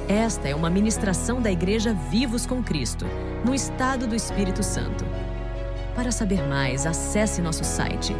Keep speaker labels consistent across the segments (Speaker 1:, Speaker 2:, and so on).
Speaker 1: Esta é uma ministração da Igreja Vivos com Cristo, no estado do Espírito Santo. Para saber mais, acesse nosso site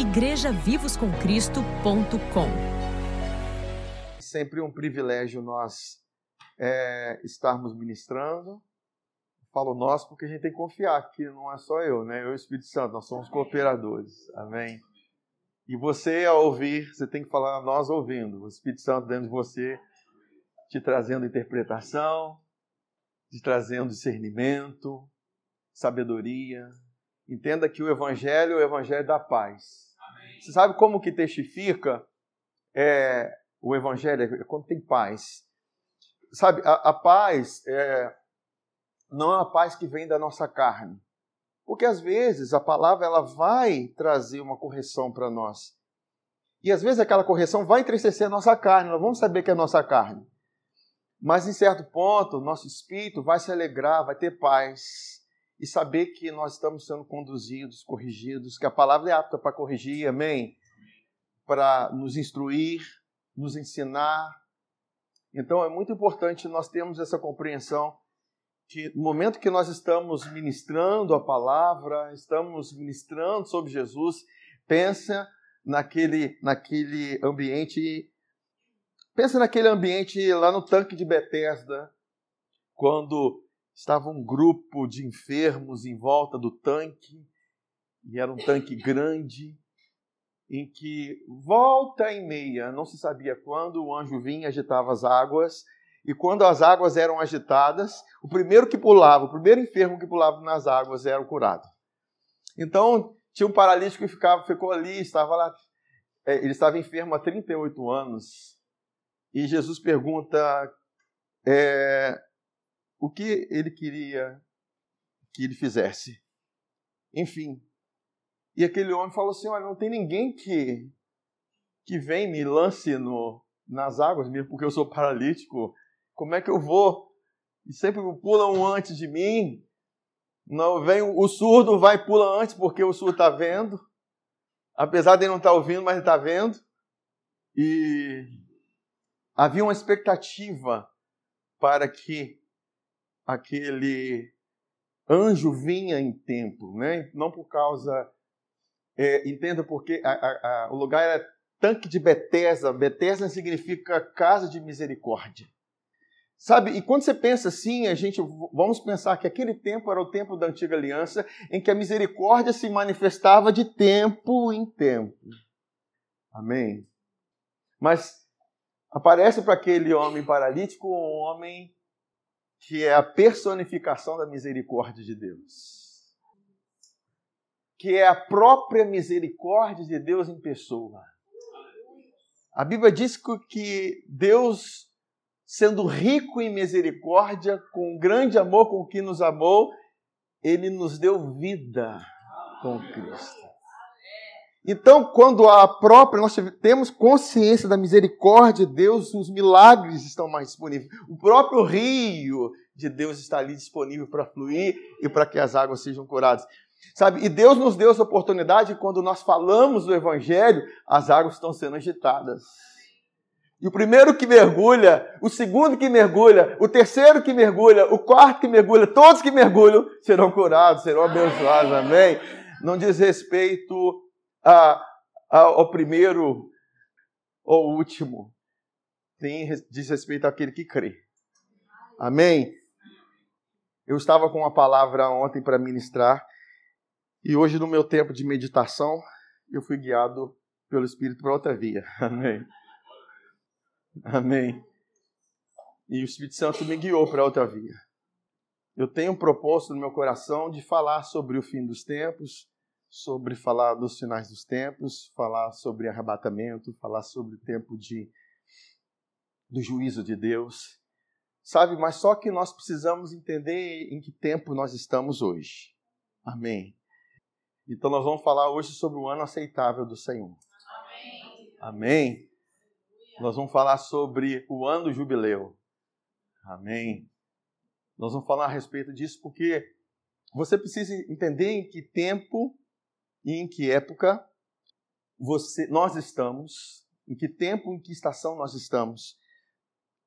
Speaker 1: igrejavivoscomcristo.com.
Speaker 2: Sempre um privilégio nós estarmos ministrando. Falo nós porque a gente tem que confiar que não é só eu, né? Eu e o Espírito Santo, nós somos cooperadores. Amém? E você, ao ouvir, você tem que falar nós ouvindo. O Espírito Santo dentro de você, te trazendo interpretação, te trazendo discernimento, sabedoria. Entenda que o Evangelho é o Evangelho da paz. Amém. Você sabe como que testifica o Evangelho? É quando tem paz. Sabe, a paz não é a paz que vem da nossa carne. Porque às vezes a palavra ela vai trazer uma correção para nós. E às vezes aquela correção vai entristecer a nossa carne. Nós vamos saber que é a nossa carne. Mas em certo ponto, nosso espírito vai se alegrar, vai ter paz. E saber que nós estamos sendo conduzidos, corrigidos. Que a palavra é apta para corrigir, amém? Para nos instruir, nos ensinar. Então é muito importante nós termos essa compreensão que no momento que nós estamos ministrando a palavra, estamos ministrando sobre Jesus, pensa naquele ambiente, lá no tanque de Betesda, quando estava um grupo de enfermos em volta do tanque, e era um tanque grande, em que volta e meia, não se sabia quando, o anjo vinha e agitava as águas, e quando as águas eram agitadas, o primeiro enfermo que pulava nas águas era o curado. Então, tinha um paralítico que ficou ali, estava lá, ele estava enfermo há 38 anos, e Jesus pergunta o que ele queria que ele fizesse. Enfim, e aquele homem falou assim, olha, não tem ninguém que vem e me lance nas águas, mesmo porque eu sou paralítico. Como é que eu vou? E sempre pulam antes de mim. Não vem o surdo, vai e pula antes, porque o surdo está vendo. Apesar de ele não estar ouvindo, mas ele está vendo. E havia uma expectativa para que aquele anjo vinha em tempo, né? Não por causa... entenda porque o lugar era tanque de Betesda. Betesda significa casa de misericórdia. Sabe, e quando você pensa assim, vamos pensar que aquele tempo era o tempo da antiga aliança, em que a misericórdia se manifestava de tempo em tempo. Amém? Mas aparece para aquele homem paralítico um homem que é a personificação da misericórdia de Deus. Que é a própria misericórdia de Deus em pessoa. A Bíblia diz que Deus, sendo rico em misericórdia, com grande amor com que nos amou, Ele nos deu vida com Cristo. Então, quando nós temos consciência da misericórdia de Deus, os milagres estão mais disponíveis. O próprio rio de Deus está ali disponível para fluir e para que as águas sejam curadas. Sabe? E Deus nos deu essa oportunidade, quando nós falamos do Evangelho, as águas estão sendo agitadas. E o primeiro que mergulha, o segundo que mergulha, o terceiro que mergulha, o quarto que mergulha, todos que mergulham serão curados, serão abençoados, amém? Não diz respeito ao primeiro ou último, diz respeito àquele que crê. Amém? Eu estava com uma palavra ontem para ministrar, e hoje no meu tempo de meditação, eu fui guiado pelo Espírito para outra via. Amém? Amém. E o Espírito Santo me guiou para outra via. Eu tenho um propósito no meu coração de falar sobre o fim dos tempos, sobre falar dos finais dos tempos, falar sobre arrebatamento, falar sobre o tempo do juízo de Deus. Sabe, mas só que nós precisamos entender em que tempo nós estamos hoje. Amém. Então nós vamos falar hoje sobre o ano aceitável do Senhor. Amém. Amém. Nós vamos falar sobre o ano do jubileu. Amém. Nós vamos falar a respeito disso porque você precisa entender em que tempo e em que época nós estamos, em que tempo, em que estação nós estamos.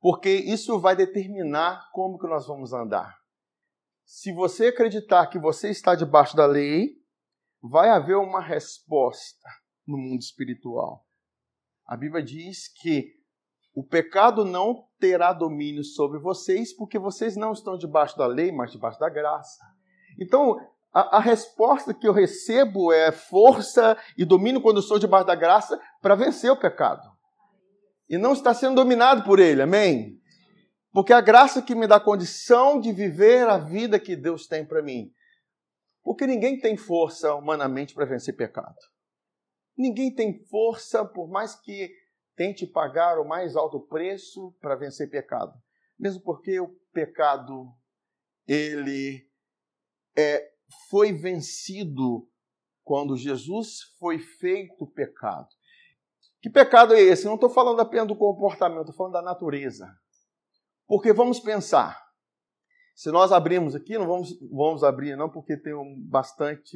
Speaker 2: Porque isso vai determinar como que nós vamos andar. Se você acreditar que você está debaixo da lei, vai haver uma resposta no mundo espiritual. A Bíblia diz que o pecado não terá domínio sobre vocês, porque vocês não estão debaixo da lei, mas debaixo da graça. Então, a resposta que eu recebo é força e domínio quando eu sou debaixo da graça para vencer o pecado. E não está sendo dominado por ele, amém? Porque a graça que me dá condição de viver a vida que Deus tem para mim. Porque ninguém tem força humanamente para vencer pecado. Ninguém tem força, por mais que tente pagar o mais alto preço para vencer pecado. Mesmo porque o pecado, ele foi vencido quando Jesus foi feito pecado. Que pecado é esse? Eu não estou falando apenas do comportamento, estou falando da natureza. Porque vamos pensar, se nós abrirmos aqui, não vamos abrir não, porque tem bastante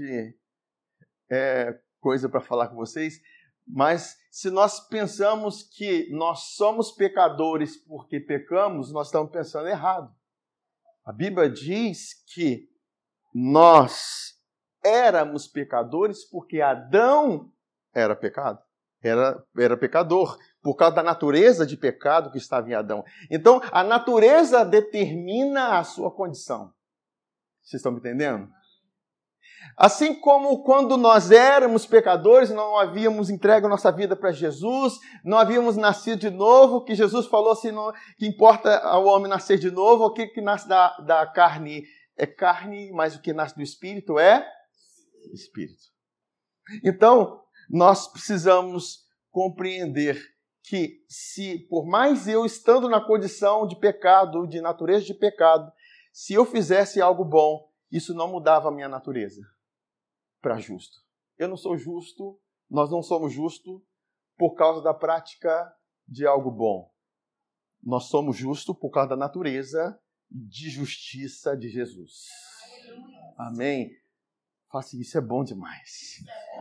Speaker 2: coisa para falar com vocês, mas se nós pensamos que nós somos pecadores porque pecamos, nós estamos pensando errado. A Bíblia diz que nós éramos pecadores porque Adão era pecado. Era pecador, por causa da natureza de pecado que estava em Adão. Então, a natureza determina a sua condição. Vocês estão me entendendo? Assim como quando nós éramos pecadores, não havíamos entregue a nossa vida para Jesus, não havíamos nascido de novo, que Jesus falou assim, que importa ao homem nascer de novo, o que nasce da carne é carne, mas o que nasce do Espírito é Espírito. Então, nós precisamos compreender que se, por mais eu estando na condição de pecado, de natureza de pecado, se eu fizesse algo bom, isso não mudava a minha natureza para justo. Eu não sou justo, nós não somos justos por causa da prática de algo bom. Nós somos justos por causa da natureza de justiça de Jesus. Amém? Faça isso, é bom demais.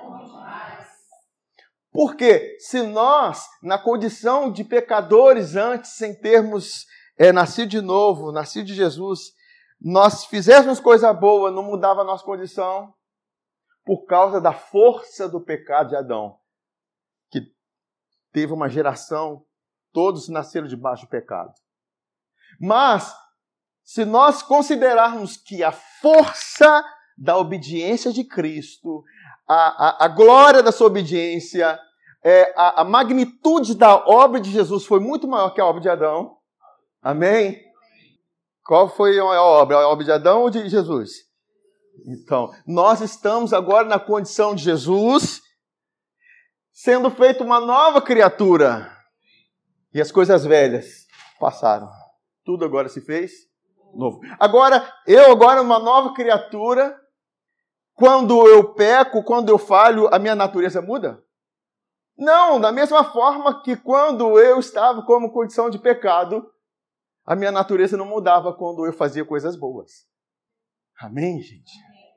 Speaker 2: Porque se nós, na condição de pecadores antes, sem termos nascido de novo, nascido de Jesus, nós fizéssemos coisa boa, não mudava a nossa condição por causa da força do pecado de Adão, que teve uma geração, todos nasceram debaixo do pecado. Mas, se nós considerarmos que a força da obediência de Cristo, a glória da sua obediência, a magnitude da obra de Jesus foi muito maior que a obra de Adão. Amém? Qual foi a obra? A obra de Adão ou de Jesus? Então, nós estamos agora na condição de Jesus, sendo feito uma nova criatura. E as coisas velhas passaram. Tudo agora se fez novo. Agora, uma nova criatura, quando eu peco, quando eu falho, a minha natureza muda? Não, da mesma forma que quando eu estava como condição de pecado, a minha natureza não mudava quando eu fazia coisas boas. Amém, gente?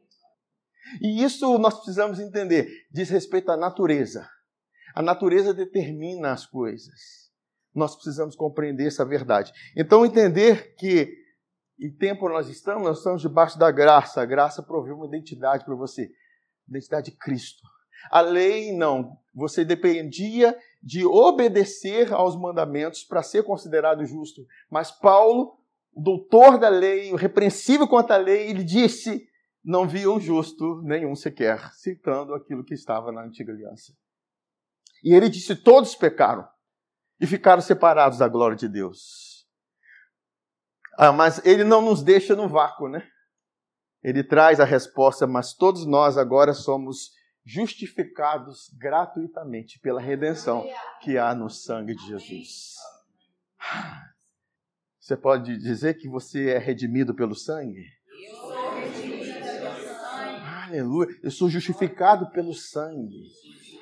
Speaker 2: E isso nós precisamos entender. Diz respeito à natureza. A natureza determina as coisas. Nós precisamos compreender essa verdade. Então, entender que em tempo nós estamos debaixo da graça. A graça provê uma identidade para você. Identidade de Cristo. A lei, não. Você dependia de obedecer aos mandamentos para ser considerado justo. Mas Paulo, o doutor da lei, o repreensível contra a lei, ele disse, não viu justo nenhum sequer, citando aquilo que estava na antiga aliança. E ele disse, todos pecaram e ficaram separados da glória de Deus. Mas ele não nos deixa no vácuo, né? Ele traz a resposta, mas todos nós agora somos justificados gratuitamente pela redenção que há no sangue de Jesus. Você pode dizer que você é redimido pelo sangue?
Speaker 3: Eu sou redimido pelo sangue.
Speaker 2: Aleluia. Eu sou justificado pelo sangue.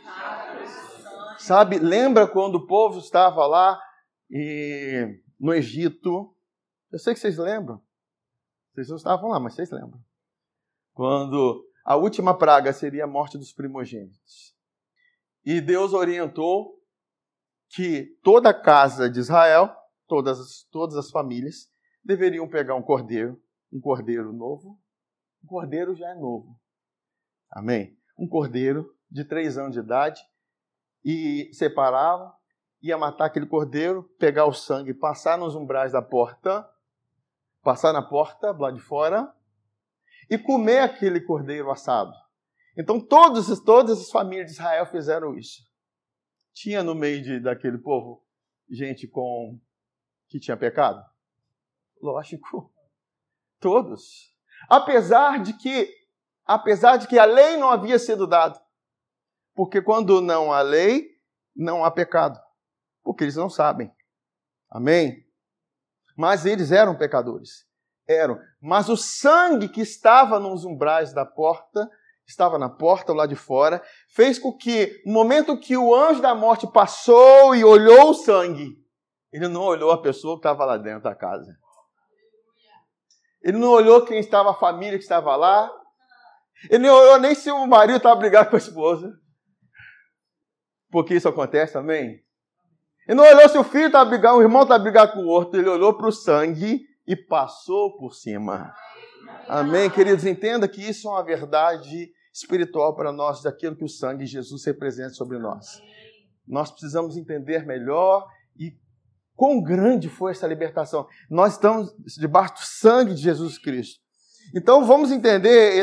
Speaker 2: Sabe, lembra quando o povo estava lá no Egito? Eu sei que vocês lembram. Vocês não estavam lá, mas vocês lembram. Quando a última praga seria a morte dos primogênitos. E Deus orientou que toda a casa de Israel todas as famílias deveriam pegar um cordeiro novo. Um cordeiro já é novo. Amém? Um cordeiro de 3 anos de idade, e separavam, ia matar aquele cordeiro, pegar o sangue, passar nos umbrais da porta, passar na porta, lá de fora, e comer aquele cordeiro assado. Então todas as famílias de Israel fizeram isso. Tinha no meio daquele povo gente que tinha pecado? Lógico. Todos. Apesar de que a lei não havia sido dada. Porque quando não há lei, não há pecado. Porque eles não sabem. Amém? Mas eles eram pecadores. Eram. Mas o sangue que estava nos umbrais da porta, estava na porta lá de fora, fez com que, no momento que o anjo da morte passou e olhou o sangue, ele não olhou a pessoa que estava lá dentro da casa. Ele não olhou quem estava, a família que estava lá. Ele não olhou nem se o marido estava brigado com a esposa. Porque isso acontece, amém? Ele não olhou se o filho estava brigado, o irmão estava brigado com o outro. Ele olhou para o sangue e passou por cima. Amém, queridos? Entenda que isso é uma verdade espiritual para nós, daquilo que o sangue de Jesus representa sobre nós. Nós precisamos entender melhor e quão grande foi essa libertação. Nós estamos debaixo do sangue de Jesus Cristo. Então vamos entender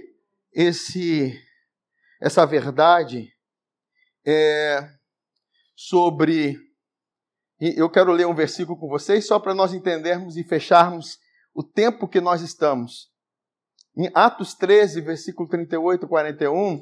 Speaker 2: essa verdade sobre... Eu quero ler um versículo com vocês só para nós entendermos e fecharmos o tempo que nós estamos. Em Atos 13, versículo 38 e 41,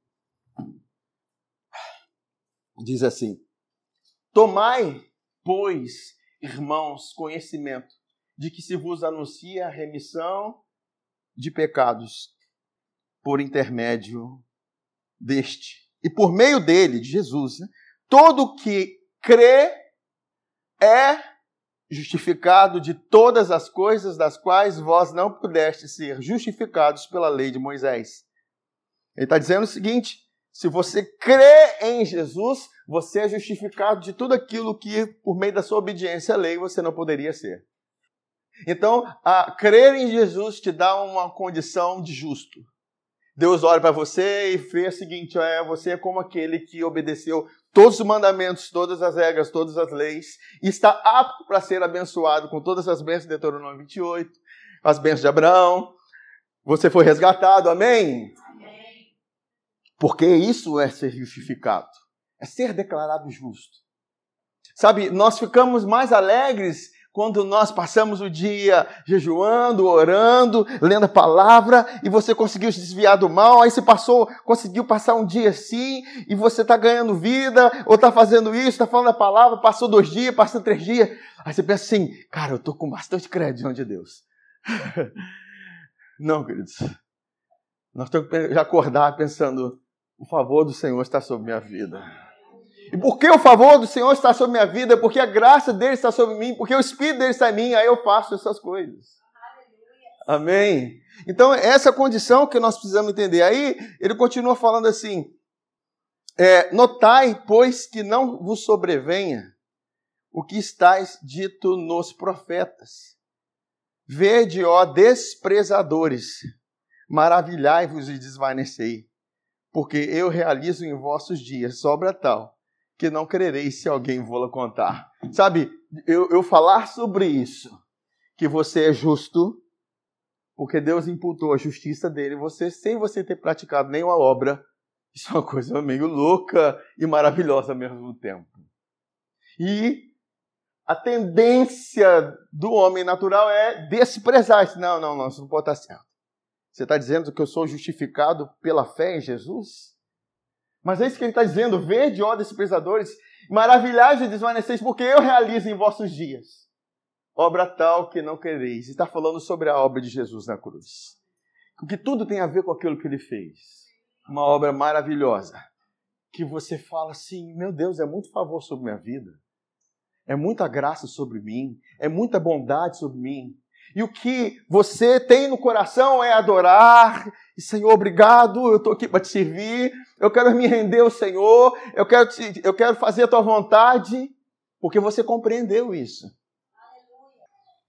Speaker 2: diz assim: Tomai, pois, irmãos, conhecimento de que se vos anuncia a remissão de pecados por intermédio deste. E por meio dele, de Jesus, né, todo que crê é justificado de todas as coisas das quais vós não pudestes ser justificados pela lei de Moisés. Ele está dizendo o seguinte: se você crê em Jesus, você é justificado de tudo aquilo que, por meio da sua obediência à lei, você não poderia ser. Então, crer em Jesus te dá uma condição de justo. Deus olha para você e vê o seguinte: você é como aquele que obedeceu todos os mandamentos, todas as regras, todas as leis, e está apto para ser abençoado com todas as bênçãos de Deuteronômio 28, as bênçãos de Abraão. Você foi resgatado, amém? Amém. Porque isso é ser justificado, é ser declarado justo. Sabe, nós ficamos mais alegres quando nós passamos o dia jejuando, orando, lendo a palavra, e você conseguiu se desviar do mal, aí você conseguiu passar um dia assim, e você está ganhando vida, ou está fazendo isso, está falando a palavra, passou 2 dias, passou 3 dias, aí você pensa assim: cara, eu estou com bastante crédito diante de Deus. Não, queridos. Nós temos que já acordar pensando: o favor do Senhor está sobre minha vida. E porque o favor do Senhor está sobre minha vida, porque a graça dele está sobre mim, porque o Espírito dele está em mim, aí eu faço essas coisas. Amém? Então, essa é a condição que nós precisamos entender. Aí, ele continua falando assim: notai, pois, que não vos sobrevenha o que estáis dito nos profetas. Vede, ó desprezadores, maravilhai-vos e desvanecei, porque eu realizo em vossos dias obra tal, que não crereis se alguém vô-la contar. Sabe, eu falar sobre isso, que você é justo, porque Deus imputou a justiça dele, sem você ter praticado nenhuma obra, isso é uma coisa meio louca e maravilhosa ao mesmo tempo. E a tendência do homem natural é desprezar isso. Não, isso não pode estar certo. Você está dizendo que eu sou justificado pela fé em Jesus? Mas é isso que ele está dizendo: vede, ó desprezadores, maravilhai-vos e desvaneceis, porque eu realizo em vossos dias obra tal que não quereis. E está falando sobre a obra de Jesus na cruz. Porque tudo tem a ver com aquilo que ele fez. Uma obra maravilhosa. Que você fala assim: meu Deus, é muito favor sobre minha vida. É muita graça sobre mim. É muita bondade sobre mim. E o que você tem no coração é adorar. E, Senhor, obrigado, eu estou aqui para te servir. Eu quero me render ao Senhor. Eu quero fazer a tua vontade. Porque você compreendeu isso.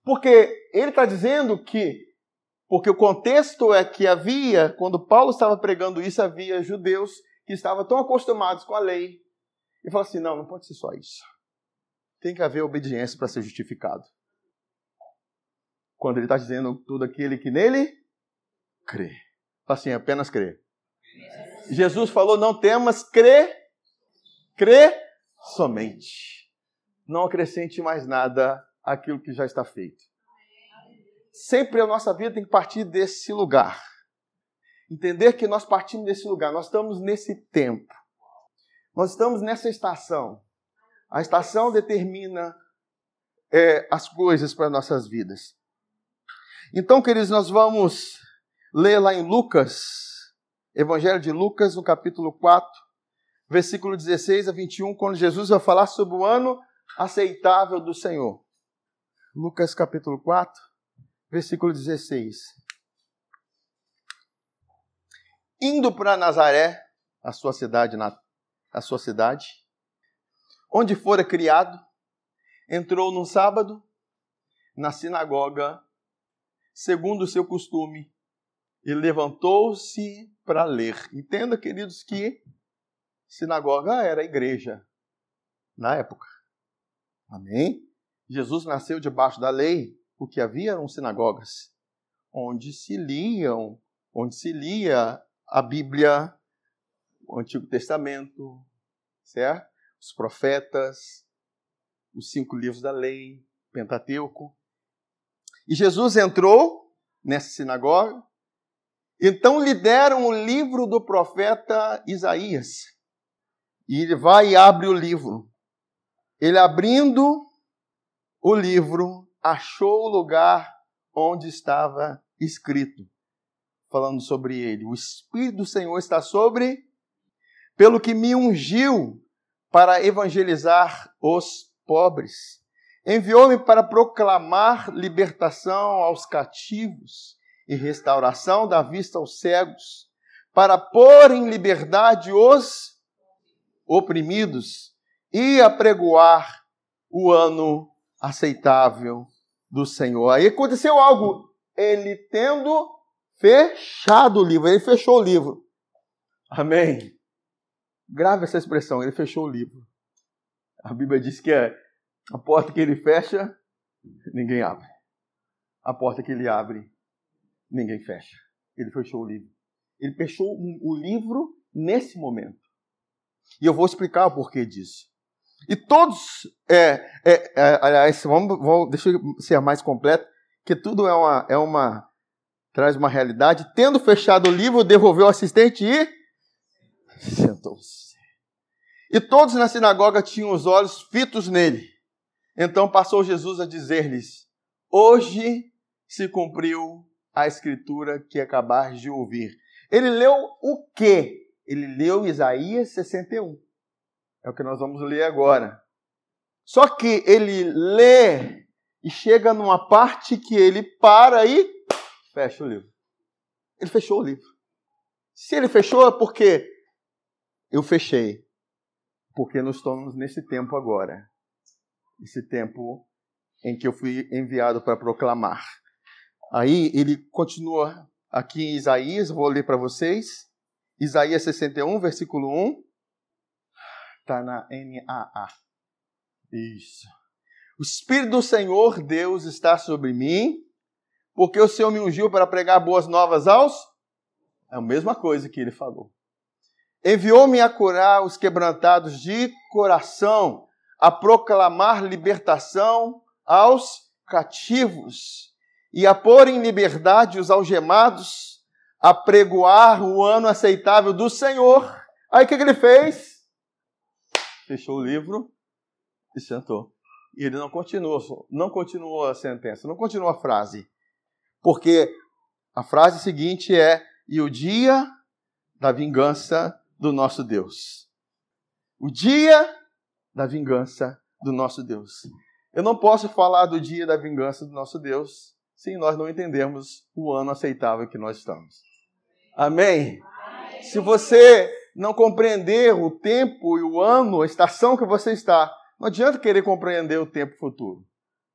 Speaker 2: Porque ele está dizendo que, porque o contexto é que havia, quando Paulo estava pregando isso, havia judeus que estavam tão acostumados com a lei. E falou assim, não pode ser só isso. Tem que haver obediência para ser justificado. Quando ele está dizendo todo aquele que nele crê. Fala assim, apenas crê. Jesus falou, não temas, crê somente. Não acrescente mais nada àquilo que já está feito. Sempre a nossa vida tem que partir desse lugar. Entender que nós partimos desse lugar. Nós estamos nesse tempo. Nós estamos nessa estação. A estação determina as coisas para nossas vidas. Então, queridos, nós vamos ler lá em Lucas, Evangelho de Lucas, no capítulo 4, versículo 16 a 21, quando Jesus vai falar sobre o ano aceitável do Senhor. Lucas capítulo 4, versículo 16. Indo para Nazaré, a sua cidade, onde fora criado, entrou no sábado na sinagoga, segundo o seu costume, e levantou-se para ler. Entenda, queridos, que sinagoga era a igreja na época. Amém? Jesus nasceu debaixo da lei, o que havia eram sinagogas, onde se lia a Bíblia, o Antigo Testamento, certo? Os profetas, os 5 livros da lei, Pentateuco. E Jesus entrou nessa sinagoga, então lhe deram o livro do profeta Isaías. E ele vai e abre o livro. Ele abrindo o livro, achou o lugar onde estava escrito, falando sobre ele. O Espírito do Senhor está sobre, pelo que me ungiu para evangelizar os pobres. Enviou-me para proclamar libertação aos cativos e restauração da vista aos cegos, para pôr em liberdade os oprimidos e apregoar o ano aceitável do Senhor. Aí aconteceu algo. Ele tendo fechado o livro, ele fechou o livro. Amém? Grave essa expressão, ele fechou o livro. A Bíblia diz que a porta que ele fecha, ninguém abre. A porta que ele abre, ninguém fecha. Ele fechou o livro. Ele fechou o livro nesse momento. E eu vou explicar o porquê disso. E todos, aliás, deixa eu ser mais completo, que tudo traz uma realidade. Tendo fechado o livro, devolveu o assistente e sentou-se. E todos na sinagoga tinham os olhos fitos nele. Então passou Jesus a dizer-lhes, hoje se cumpriu a escritura que acabais de ouvir. Ele leu o quê? Ele leu Isaías 61. É o que nós vamos ler agora. Só que ele lê e chega numa parte que ele para e fecha o livro. Ele fechou o livro. Se ele fechou é porque eu fechei. Porque nós estamos nesse tempo agora. Esse tempo em que eu fui enviado para proclamar. Aí ele continua aqui em Isaías, vou ler para vocês. Isaías 61, versículo 1. Está na NAA. Isso. O Espírito do Senhor Deus está sobre mim, porque o Senhor me ungiu para pregar boas novas aos... É a mesma coisa que ele falou. Enviou-me a curar os quebrantados de coração, a proclamar libertação aos cativos e a pôr em liberdade os algemados, a pregoar o ano aceitável do Senhor. Aí o que ele fez? Fechou o livro e sentou. E ele não continuou a sentença, não continuou a frase. Porque a frase seguinte é, e o dia da vingança do nosso Deus. O dia da vingança do nosso Deus. Eu não posso falar do dia da vingança do nosso Deus se nós não entendermos o ano aceitável que nós estamos. Amém? Amém. Se você não compreender o tempo e o ano, a estação que você está, não adianta querer compreender o tempo futuro.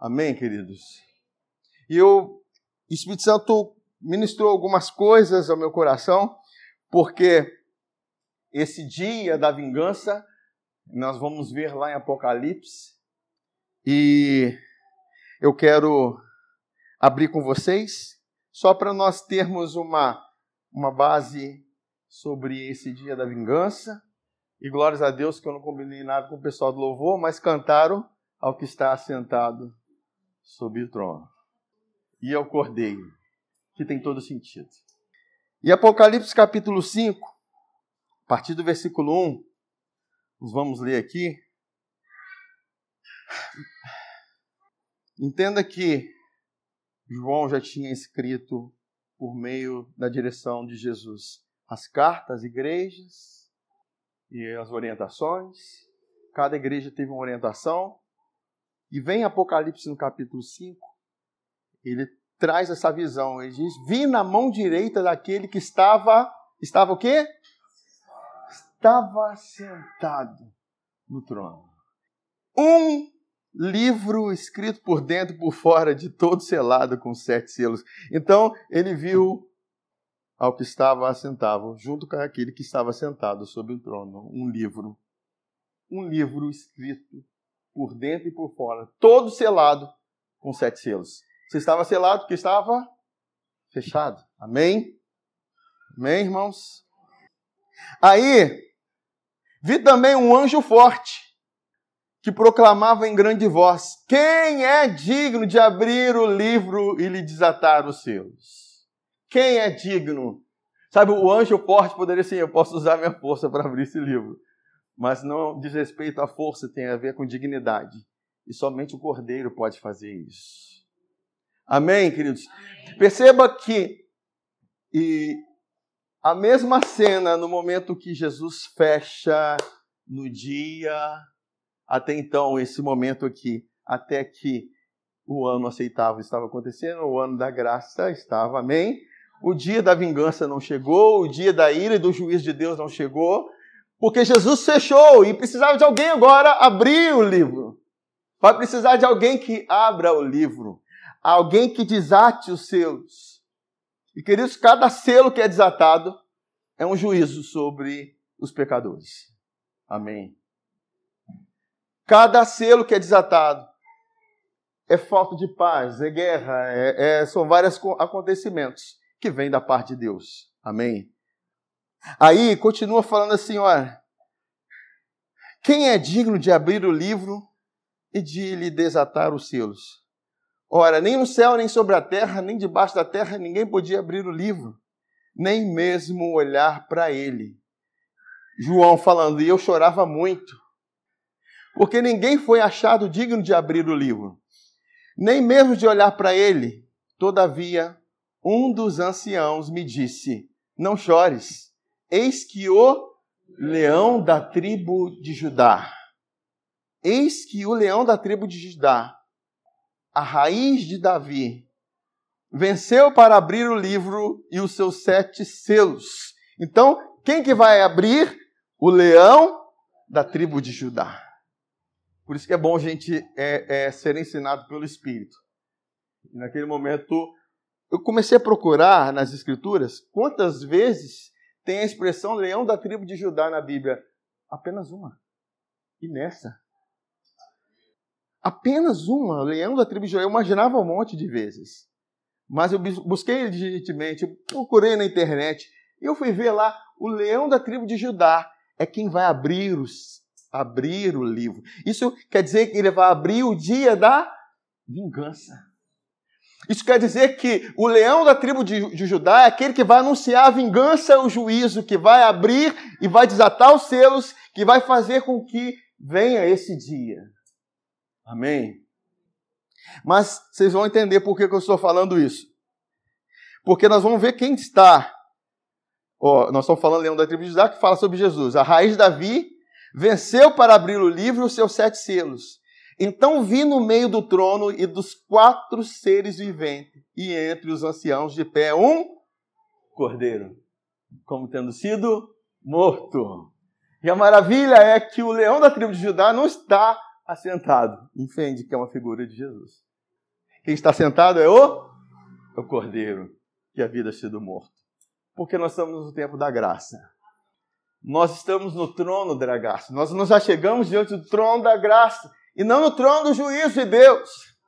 Speaker 2: Amém, queridos? E o Espírito Santo ministrou algumas coisas ao meu coração, porque esse dia da vingança, nós vamos ver lá em Apocalipse, e eu quero abrir com vocês, só para nós termos uma base sobre esse dia da vingança. E glórias a Deus que eu não combinei nada com o pessoal do louvor, mas cantaram ao que está assentado sobre o trono. E ao Cordeiro, que tem todo sentido. E Apocalipse capítulo 5, a partir do versículo 1, nós vamos ler aqui. Entenda que João já tinha escrito, por meio da direção de Jesus, as cartas às igrejas e as orientações. Cada igreja teve uma orientação. E vem Apocalipse no capítulo 5, ele traz essa visão. Ele diz, vi na mão direita daquele que estava o quê? Estava sentado no trono. Um livro escrito por dentro e por fora, de todo selado com 7 selos. Então, ele viu ao que estava assentado, junto com aquele que estava sentado sobre o trono, um livro. Um livro escrito por dentro e por fora, todo selado com 7 selos. Se estava selado, porque estava fechado. Amém? Amém, irmãos? Aí, vi também um anjo forte, que proclamava em grande voz, quem é digno de abrir o livro e lhe desatar os selos? Quem é digno? Sabe, o anjo forte poderia ser, eu posso usar minha força para abrir esse livro. Mas não diz respeito à força, tem a ver com dignidade. E somente o Cordeiro pode fazer isso. Amém, queridos? Perceba que a mesma cena no momento que Jesus fecha no dia, até então, esse momento aqui, até que o ano aceitável estava acontecendo, o ano da graça estava, amém? O dia da vingança não chegou, o dia da ira e do juízo de Deus não chegou, porque Jesus fechou e precisava de alguém agora abrir o livro. Vai precisar de alguém que abra o livro, alguém que desate os selos. E, queridos, cada selo que é desatado é um juízo sobre os pecadores. Amém? Cada selo que é desatado é falta de paz, é guerra, são vários acontecimentos que vêm da parte de Deus. Amém? Aí, continua falando assim, olha, quem é digno de abrir o livro e de lhe desatar os selos? Ora, nem no céu, nem sobre a terra, nem debaixo da terra, ninguém podia abrir o livro, nem mesmo olhar para ele. João falando, e eu chorava muito, porque ninguém foi achado digno de abrir o livro, nem mesmo de olhar para ele. Todavia, um dos anciãos me disse, não chores, eis que o leão da tribo de Judá, eis que o leão da tribo de Judá, a raiz de Davi, venceu para abrir o livro e os seus 7 selos. Então, quem que vai abrir? O leão da tribo de Judá. Por isso que é bom a gente ser ensinado pelo Espírito. E naquele momento, eu comecei a procurar nas Escrituras quantas vezes tem a expressão leão da tribo de Judá na Bíblia. Apenas uma. E nessa? Apenas uma, leão da tribo de Judá. Eu imaginava um monte de vezes. Mas eu busquei diligentemente, procurei na internet, e eu fui ver lá, o leão da tribo de Judá é quem vai abrir o livro. Isso quer dizer que ele vai abrir o dia da vingança. Isso quer dizer que o leão da tribo de Judá é aquele que vai anunciar a vingança, o juízo, que vai abrir e vai desatar os selos, que vai fazer com que venha esse dia. Amém? Mas vocês vão entender por que eu estou falando isso. Porque nós vamos ver quem está. Nós estamos falando leão da tribo de Judá, que fala sobre Jesus. A raiz de Davi venceu para abrir o livro e os seus 7 selos. Então vi no meio do trono e dos 4 seres viventes, e entre os anciãos de pé um cordeiro, como tendo sido morto. E a maravilha é que o leão da tribo de Judá não está assentado. Entende que é uma figura de Jesus. Quem está sentado é o Cordeiro que havia sido morto. Porque nós estamos no tempo da graça. Nós estamos no trono da graça. Nós nos achegamos diante do trono da graça e não no trono do juízo de Deus.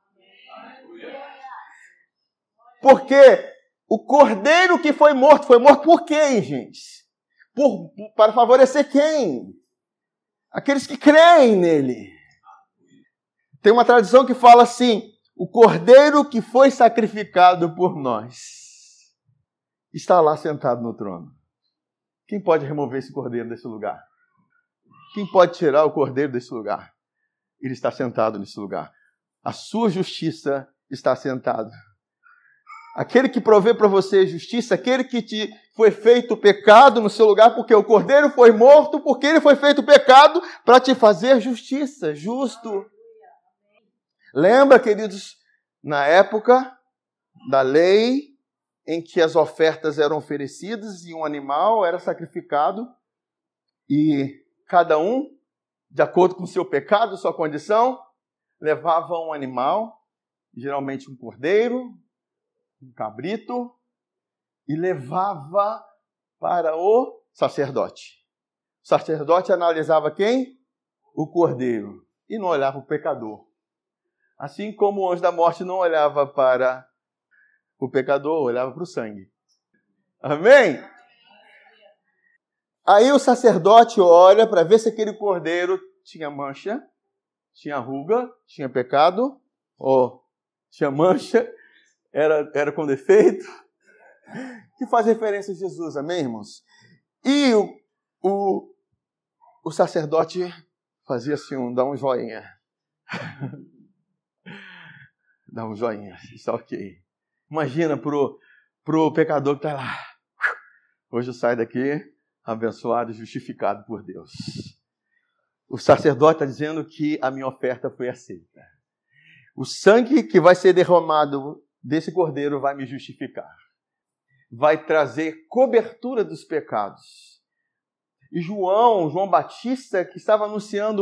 Speaker 2: Porque o Cordeiro que foi morto por quem, gente? Para favorecer quem? Aqueles que creem nele. Tem uma tradição que fala assim: o Cordeiro que foi sacrificado por nós está lá sentado no trono. Quem pode remover esse Cordeiro desse lugar? Quem pode tirar o Cordeiro desse lugar? Ele está sentado nesse lugar. A sua justiça está sentado. Aquele que provê para você justiça, aquele que te foi feito pecado no seu lugar, porque o Cordeiro foi morto, porque ele foi feito pecado para te fazer justiça, justo. Lembra, queridos, na época da lei, em que as ofertas eram oferecidas e um animal era sacrificado, e cada um, de acordo com o seu pecado, sua condição, levava um animal, geralmente um cordeiro, um cabrito, e levava para o sacerdote. O sacerdote analisava quem? O cordeiro, e não olhava o pecador. Assim como o anjo da morte não olhava para o pecador, olhava para o sangue. Amém? Aí o sacerdote olha para ver se aquele cordeiro tinha mancha, tinha ruga, tinha pecado, ou tinha mancha, era com defeito, que faz referência a Jesus, amém, irmãos? E o sacerdote fazia assim, dá um joinha. Dá um joinha, está ok. Imagina pro pecador que está lá. Hoje eu saio daqui abençoado e justificado por Deus. O sacerdote está dizendo que a minha oferta foi aceita. O sangue que vai ser derramado desse cordeiro vai me justificar. Vai trazer cobertura dos pecados. E João Batista, que estava anunciando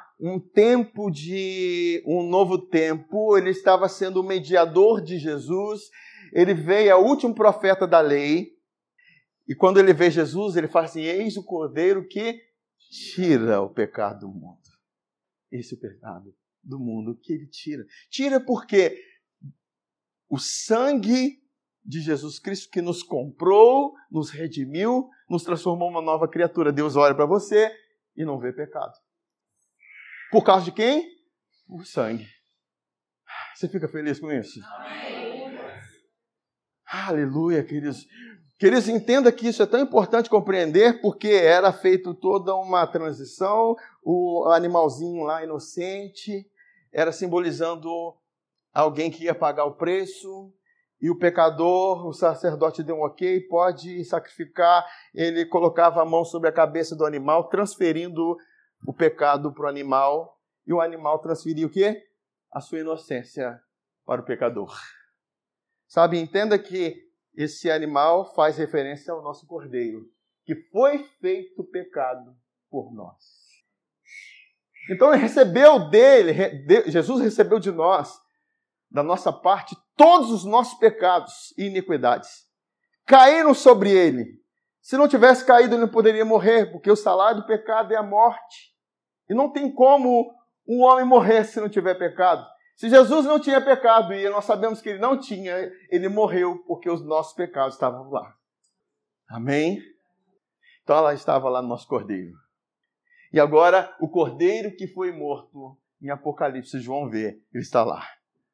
Speaker 2: um novo tempo, ele estava sendo o mediador de Jesus, ele veio, é o último profeta da lei, e quando ele vê Jesus, ele fala assim: eis o Cordeiro que tira o pecado do mundo. Esse é o pecado do mundo que ele tira. Tira porque o sangue de Jesus Cristo que nos comprou, nos redimiu, nos transformou uma nova criatura. Deus olha para você e não vê pecado. Por causa de quem? O sangue. Você fica feliz com isso? Amém. Aleluia, queridos. Queridos, entenda que isso é tão importante compreender, porque era feito toda uma transição, o animalzinho lá inocente era simbolizando alguém que ia pagar o preço, e o pecador, o sacerdote deu um ok, pode sacrificar, ele colocava a mão sobre a cabeça do animal, transferindo o pecado para o animal, e o animal transferia o quê? A sua inocência para o pecador. Sabe, entenda que esse animal faz referência ao nosso Cordeiro, que foi feito pecado por nós. Então ele recebeu Jesus recebeu de nós, da nossa parte, todos os nossos pecados e iniquidades. Caíram sobre ele. Se não tivesse caído, ele não poderia morrer, porque o salário do pecado é a morte. E não tem como um homem morrer se não tiver pecado. Se Jesus não tinha pecado, e nós sabemos que ele não tinha, ele morreu porque os nossos pecados estavam lá. Amém? Então ela estava lá no nosso Cordeiro. E agora, o Cordeiro que foi morto, em Apocalipse, João vê, ele está lá.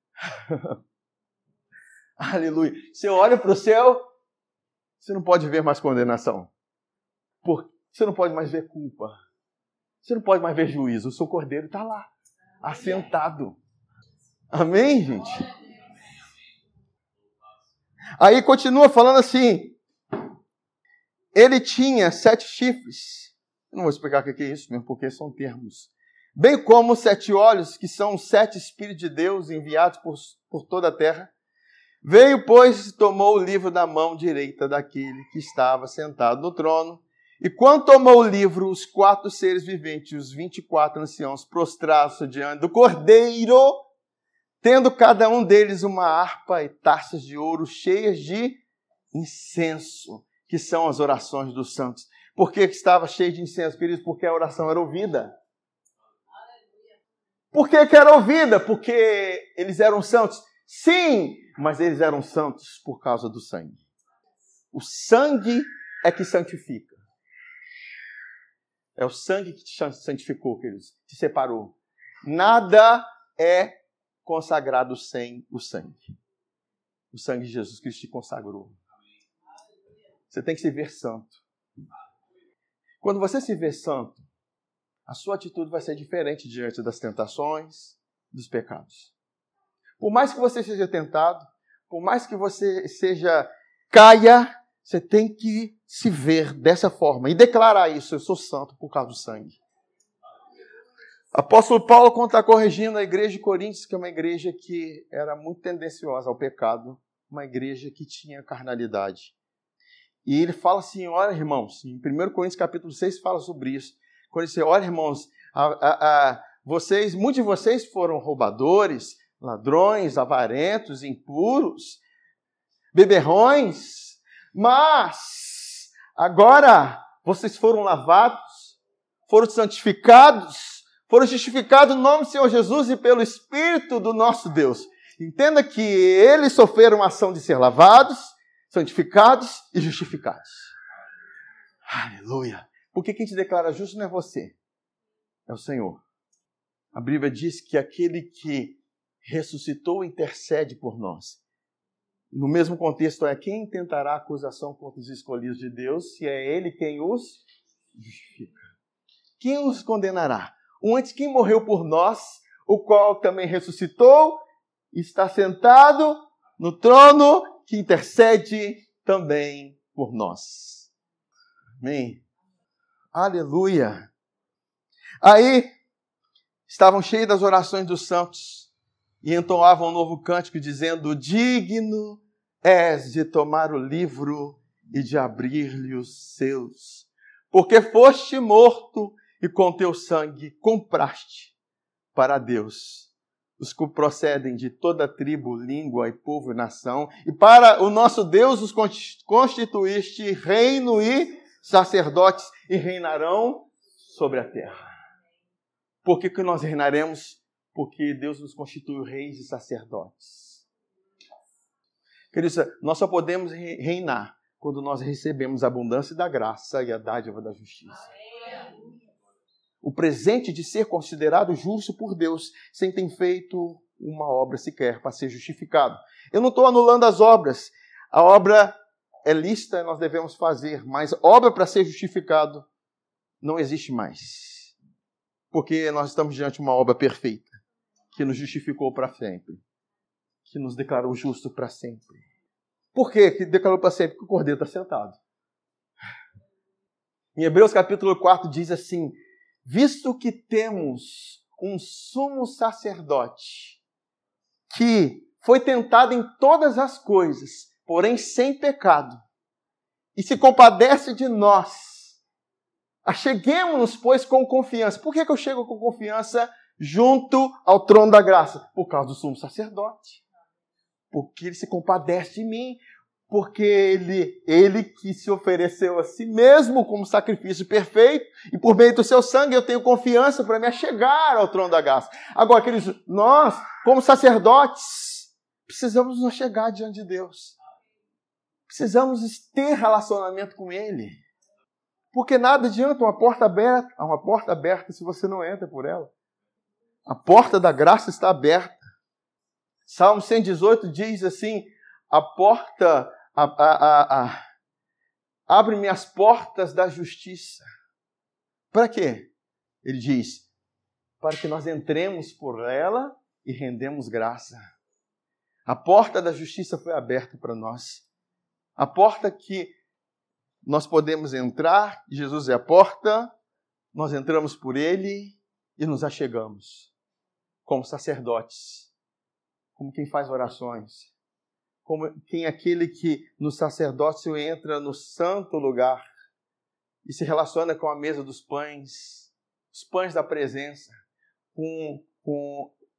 Speaker 2: Aleluia. Você olha para o céu, você não pode ver mais condenação. Você não pode mais ver culpa. Você não pode mais ver juízo. O seu Cordeiro está lá, assentado. Amém, gente? Aí continua falando assim. Ele tinha 7 chifres. Eu não vou explicar o que é isso mesmo, porque são termos. Bem como 7 olhos, que são 7 Espíritos de Deus enviados por toda a terra. Veio, pois, e tomou o livro da mão direita daquele que estava sentado no trono. E quando tomou o livro, os 4 seres viventes, os 24 anciãos, prostraram-se diante do Cordeiro, tendo cada um deles uma harpa e taças de ouro cheias de incenso, que são as orações dos santos. Por que estava cheio de incenso, queridos? Porque a oração era ouvida. Por que era ouvida? Porque eles eram santos. Sim, mas eles eram santos por causa do sangue. O sangue é que santifica. É o sangue que te santificou, queridos, te separou. Nada é consagrado sem o sangue. O sangue de Jesus Cristo te consagrou. Você tem que se ver santo. Quando você se vê santo, a sua atitude vai ser diferente diante das tentações, dos pecados. Por mais que você seja tentado, por mais que você caia, você tem que se ver dessa forma e declarar isso: eu sou santo por causa do sangue. Apóstolo Paulo, quando está corrigindo a igreja de Coríntios, que é uma igreja que era muito tendenciosa ao pecado, uma igreja que tinha carnalidade. E ele fala assim: olha, irmãos, em 1 Coríntios capítulo 6 fala sobre isso. Quando ele diz: olha, irmãos, muitos de vocês foram roubadores, ladrões, avarentos, impuros, beberrões, mas agora vocês foram lavados, foram santificados, foram justificados no nome do Senhor Jesus e pelo Espírito do nosso Deus. Entenda que eles sofreram a ação de ser lavados, santificados e justificados. Aleluia! Porque quem te declara justo não é você, é o Senhor. A Bíblia diz que aquele que ressuscitou intercede por nós. No mesmo contexto, é quem tentará acusação contra os escolhidos de Deus, se é Ele quem os justifica. Quem os condenará? Antes, quem morreu por nós, o qual também ressuscitou, está sentado no trono, que intercede também por nós. Amém? Aleluia! Aí, estavam cheios das orações dos santos e entoavam um novo cântico dizendo: digno és de tomar o livro e de abrir-lhe os selos, porque foste morto e com teu sangue compraste para Deus os que procedem de toda tribo, língua e povo e nação, e para o nosso Deus os constituíste reino e sacerdotes, e reinarão sobre a terra. Por que nós reinaremos? Porque Deus nos constituiu reis e sacerdotes. Queridos, nós só podemos reinar quando nós recebemos a abundância da graça e a dádiva da justiça. O presente de ser considerado justo por Deus, sem ter feito uma obra sequer para ser justificado. Eu não estou anulando as obras. A obra é lícita, nós devemos fazer, mas obra para ser justificado não existe mais. Porque nós estamos diante de uma obra perfeita, que nos justificou para sempre, que nos declarou justo para sempre. Por quê que declarou para sempre? Porque o Cordeiro está sentado. Em Hebreus capítulo 4 diz assim: visto que temos um sumo sacerdote que foi tentado em todas as coisas, porém sem pecado, e se compadece de nós, acheguemo-nos, pois, com confiança. Por que eu chego com confiança junto ao trono da graça? Por causa do sumo sacerdote. Porque ele se compadece de mim. Porque ele que se ofereceu a si mesmo como sacrifício perfeito, e por meio do seu sangue eu tenho confiança para me achegar ao trono da graça. Agora, queridos, nós, como sacerdotes, precisamos nos chegar diante de Deus. Precisamos ter relacionamento com Ele. Porque nada adianta uma porta aberta se você não entra por ela. A porta da graça está aberta. Salmo 118 diz assim: a porta, abre-me as portas da justiça. Para quê? Ele diz: para que nós entremos por ela e rendemos graça. A porta da justiça foi aberta para nós. A porta que nós podemos entrar, Jesus é a porta, nós entramos por Ele e nos achegamos. Como sacerdotes, como quem faz orações, como quem é aquele que no sacerdócio entra no santo lugar e se relaciona com a mesa dos pães, os pães da presença, com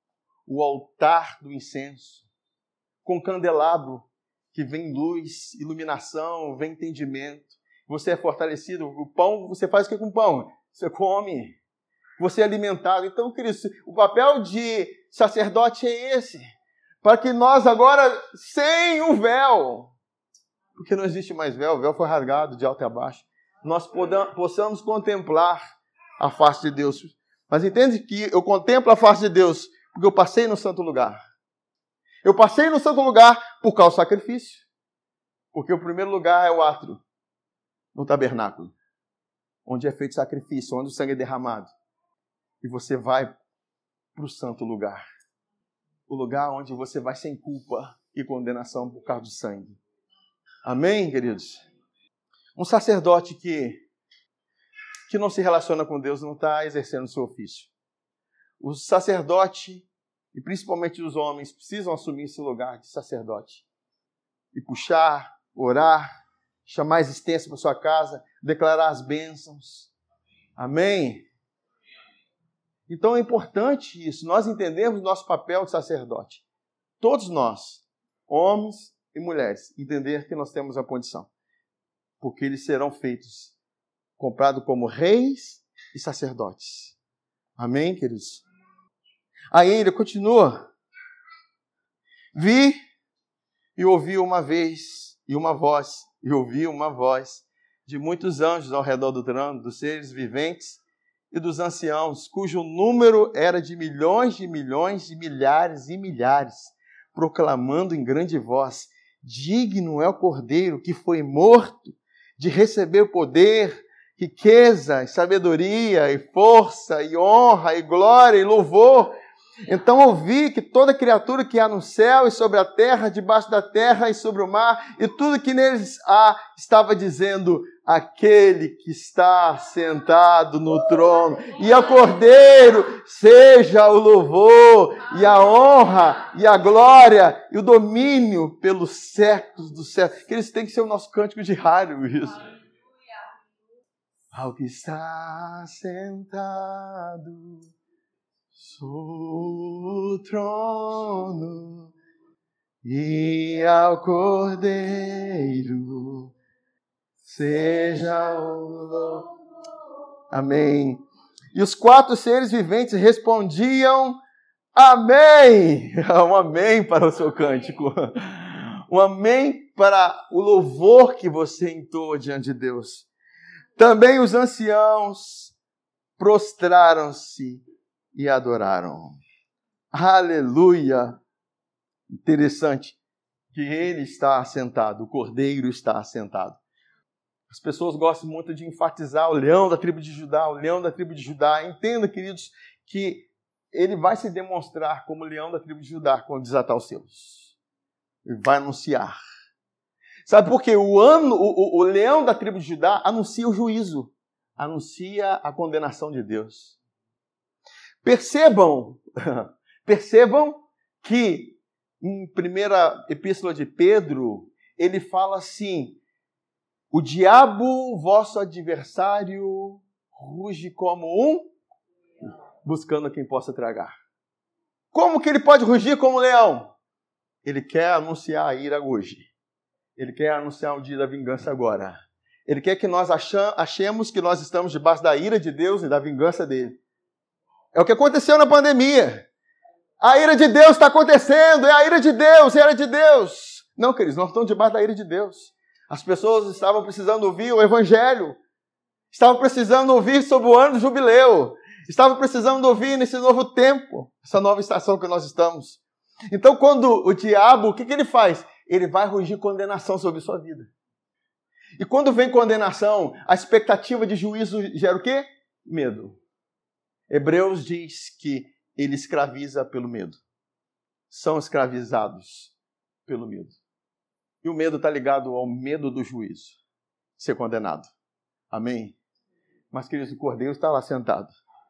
Speaker 2: o altar do incenso, com candelabro, que vem luz, iluminação, vem entendimento. Você é fortalecido. O pão, você faz o que com o pão? Você come. Você é alimentado. Então, queridos, o papel de sacerdote é esse. Para que nós agora, sem o véu, porque não existe mais véu, o véu foi rasgado de alto a baixo, nós possamos contemplar a face de Deus. Mas entende que eu contemplo a face de Deus porque eu passei no santo lugar. Eu passei no santo lugar por causa do sacrifício. Porque o primeiro lugar é o átrio, no tabernáculo, onde é feito sacrifício, onde o sangue é derramado. E você vai para o santo lugar. O lugar onde você vai sem culpa e condenação por causa do sangue. Amém, queridos? Um sacerdote que não se relaciona com Deus não está exercendo o seu ofício. O sacerdote, e principalmente os homens, precisam assumir esse lugar de sacerdote. E puxar, orar, chamar a existência para sua casa, declarar as bênçãos. Amém? Então é importante isso, nós entendemos o nosso papel de sacerdote. Todos nós, homens e mulheres, entender que nós temos a condição. Porque eles serão feitos, comprados como reis e sacerdotes. Amém, queridos? Aí ele continua. Vi e ouvi uma vez, e ouvi uma voz de muitos anjos ao redor do trono, dos seres viventes e dos anciãos, cujo número era de milhões, de milhares e milhares, proclamando em grande voz: digno é o Cordeiro que foi morto de receber poder, riqueza, e sabedoria, e força, e honra, e glória, e louvor. Então ouvi que toda criatura que há no céu e sobre a terra, debaixo da terra e sobre o mar, e tudo que neles há, estava dizendo: aquele que está sentado no trono, e ao Cordeiro seja o louvor, e a honra, e a glória, e o domínio pelos séculos dos séculos. Que eles têm que ser o nosso cântico diário, isso. Ao que está sentado o trono e ao Cordeiro seja o louvor. Amém. E os 4 seres viventes respondiam: amém. Um amém para o seu cântico. Um amém para o louvor que você entoa diante de Deus. Também os anciãos prostraram-se e adoraram. Aleluia! Interessante que ele está assentado, o Cordeiro está assentado. As pessoas gostam muito de enfatizar o leão da tribo de Judá, o leão da tribo de Judá. Entenda, queridos, que ele vai se demonstrar como leão da tribo de Judá quando desatar os selos. Ele vai anunciar. Sabe por quê? O leão da tribo de Judá anuncia o juízo, anuncia a condenação de Deus. Percebam que em primeira epístola de Pedro, ele fala assim: o diabo, vosso adversário, ruge como um, buscando quem possa tragar. Como que ele pode rugir como leão? Ele quer anunciar a ira hoje. Ele quer anunciar o dia da vingança agora. Ele quer que nós achemos que nós estamos debaixo da ira de Deus e da vingança dele. É o que aconteceu na pandemia. A ira de Deus está acontecendo. É a ira de Deus, é a ira de Deus. Não, queridos, nós estamos debaixo da ira de Deus. As pessoas estavam precisando ouvir o Evangelho. Estavam precisando ouvir sobre o ano do jubileu. Estavam precisando ouvir nesse novo tempo, essa nova estação que nós estamos. Então, quando o diabo, o que ele faz? Ele vai rugir condenação sobre sua vida. E quando vem condenação, a expectativa de juízo gera o quê? Medo. Hebreus diz que ele escraviza pelo medo. São escravizados pelo medo. E o medo está ligado ao medo do juízo, de ser condenado. Amém? Mas, queridos, o Cordeiro está lá sentado.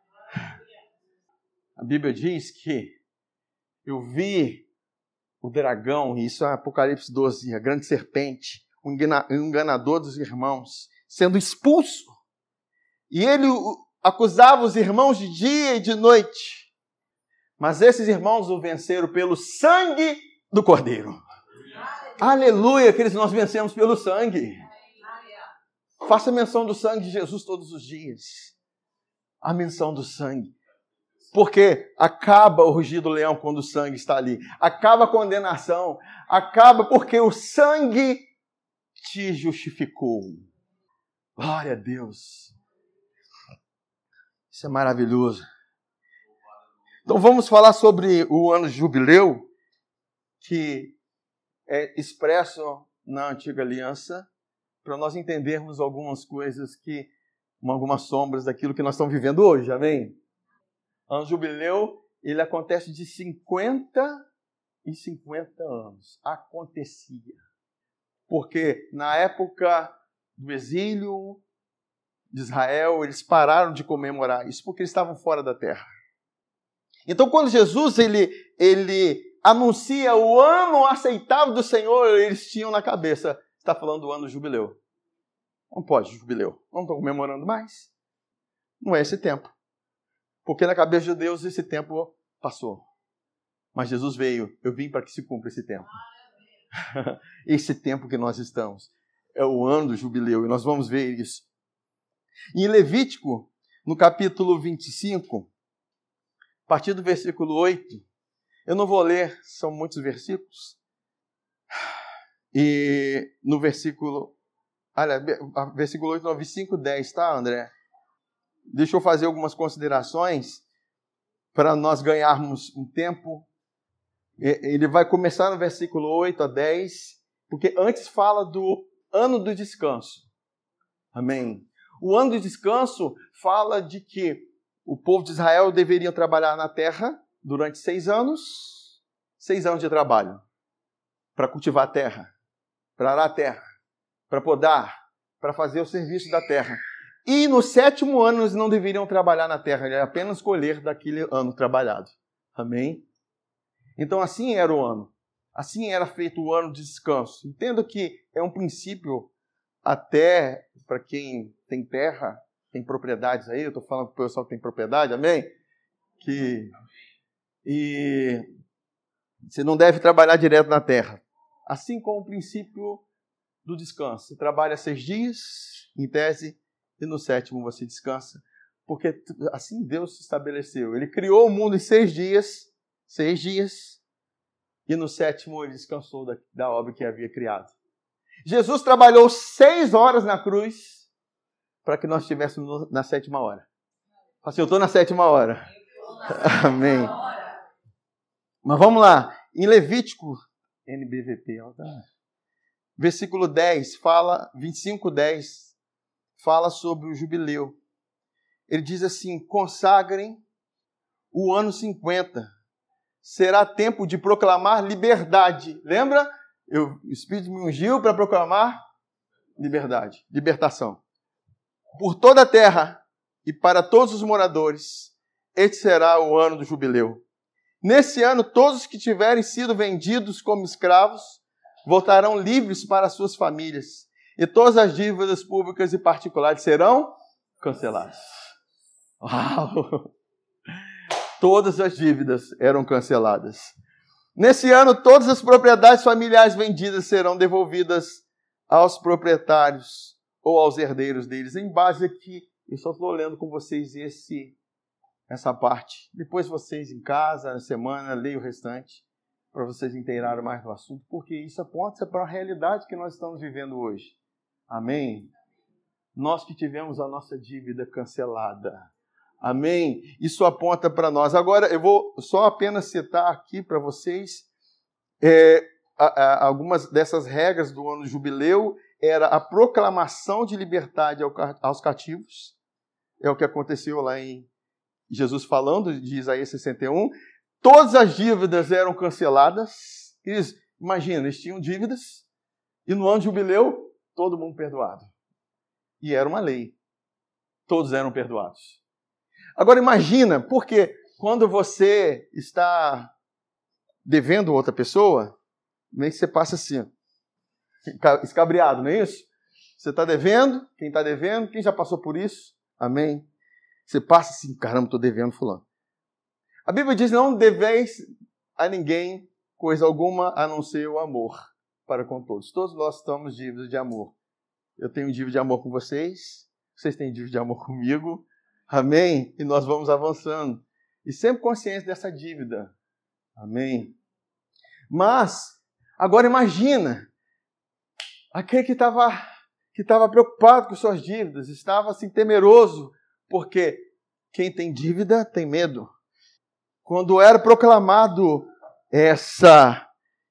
Speaker 2: A Bíblia diz que eu vi o dragão, e isso é Apocalipse 12, a grande serpente, o enganador dos irmãos, sendo expulso. E ele acusava os irmãos de dia e de noite. Mas esses irmãos o venceram pelo sangue do Cordeiro. Aleluia, queridos, nós vencemos pelo sangue. Faça menção do sangue de Jesus todos os dias. A menção do sangue. Porque acaba o rugido do leão quando o sangue está ali. Acaba a condenação. Acaba porque o sangue te justificou. Glória a Deus. Isso é maravilhoso. Então vamos falar sobre o ano de jubileu, que é expresso na Antiga Aliança, para nós entendermos algumas coisas, algumas sombras daquilo que nós estamos vivendo hoje, amém? O ano de jubileu, ele acontece de 50 em 50 anos. Acontecia. Porque na época do exílio de Israel, eles pararam de comemorar isso, porque eles estavam fora da terra. Então, quando Jesus ele anuncia o ano aceitável do Senhor, eles tinham na cabeça, está falando do ano do jubileu. Não pode, jubileu. Não estão comemorando mais. Não é esse tempo. Porque na cabeça de Deus esse tempo passou. Mas Jesus veio, eu vim para que se cumpra esse tempo. Esse tempo que nós estamos. É o ano do jubileu, e nós vamos ver isso. E em Levítico, no capítulo 25, a partir do versículo 8, eu não vou ler, são muitos versículos. E no versículo 8, não, 5, 10, tá, André? Deixa eu fazer algumas considerações para nós ganharmos um tempo. Ele vai começar no versículo 8 a 10, porque antes fala do ano do descanso. Amém? O ano do descanso fala de que o povo de Israel deveria trabalhar na terra durante 6 anos. 6 anos de trabalho para cultivar a terra, para arar a terra, para podar, para fazer o serviço da terra. E no 7º ano eles não deveriam trabalhar na terra, eles apenas colher daquele ano trabalhado. Amém? Então assim era o ano. Assim era feito o ano de descanso. Entenda que é um princípio até para quem tem terra, tem propriedades aí, eu estou falando para o pessoal que tem propriedade, amém? E você não deve trabalhar direto na terra. Assim como o princípio do descanso. Você trabalha 6 dias, em tese, e no 7º você descansa. Porque assim Deus se estabeleceu. Ele criou o mundo em 6 dias, e no 7º ele descansou da obra que havia criado. Jesus trabalhou 6 horas na cruz para que nós estivéssemos na 7ª hora. Assim, eu estou na 7ª hora. Amém. Mas vamos lá. Em Levítico, NBVP, versículo 10, 25:10, fala sobre o jubileu. Ele diz assim: consagrem o ano 50. Será tempo de proclamar liberdade. Lembra? O Espírito me ungiu para proclamar liberdade, libertação. Por toda a terra e para todos os moradores, este será o ano do jubileu. Nesse ano, todos os que tiverem sido vendidos como escravos voltarão livres para suas famílias, e todas as dívidas públicas e particulares serão canceladas. Uau! Todas as dívidas eram canceladas. Nesse ano, todas as propriedades familiares vendidas serão devolvidas aos proprietários ou aos herdeiros deles. Em base aqui, eu só estou lendo com vocês essa parte. Depois vocês em casa, na semana, leiam o restante para vocês inteirarem mais do assunto, porque isso aponta para a realidade que nós estamos vivendo hoje. Amém? Nós que tivemos a nossa dívida cancelada. Amém? Isso aponta para nós. Agora, eu vou só apenas citar aqui para vocês algumas dessas regras do ano do jubileu. Era a proclamação de liberdade aos cativos. É o que aconteceu lá em Jesus falando, de Isaías 61. Todas as dívidas eram canceladas. Imagina, eles tinham dívidas. E no ano de jubileu, todo mundo perdoado. E era uma lei. Todos eram perdoados. Agora imagina, porque quando você está devendo outra pessoa, meio que você passa assim, escabriado, não é isso? Você está devendo, quem já passou por isso? Amém? Você passa assim, caramba, estou devendo fulano. A Bíblia diz, não deveis a ninguém coisa alguma a não ser o amor para com todos. Todos nós estamos dívidas de amor. Eu tenho dívida de amor com vocês, vocês têm dívida de amor comigo. Amém? E nós vamos avançando. E sempre conscientes dessa dívida. Amém? Mas, agora imagina, aquele que estava preocupado com suas dívidas, estava assim temeroso, porque quem tem dívida tem medo. Quando era proclamado essa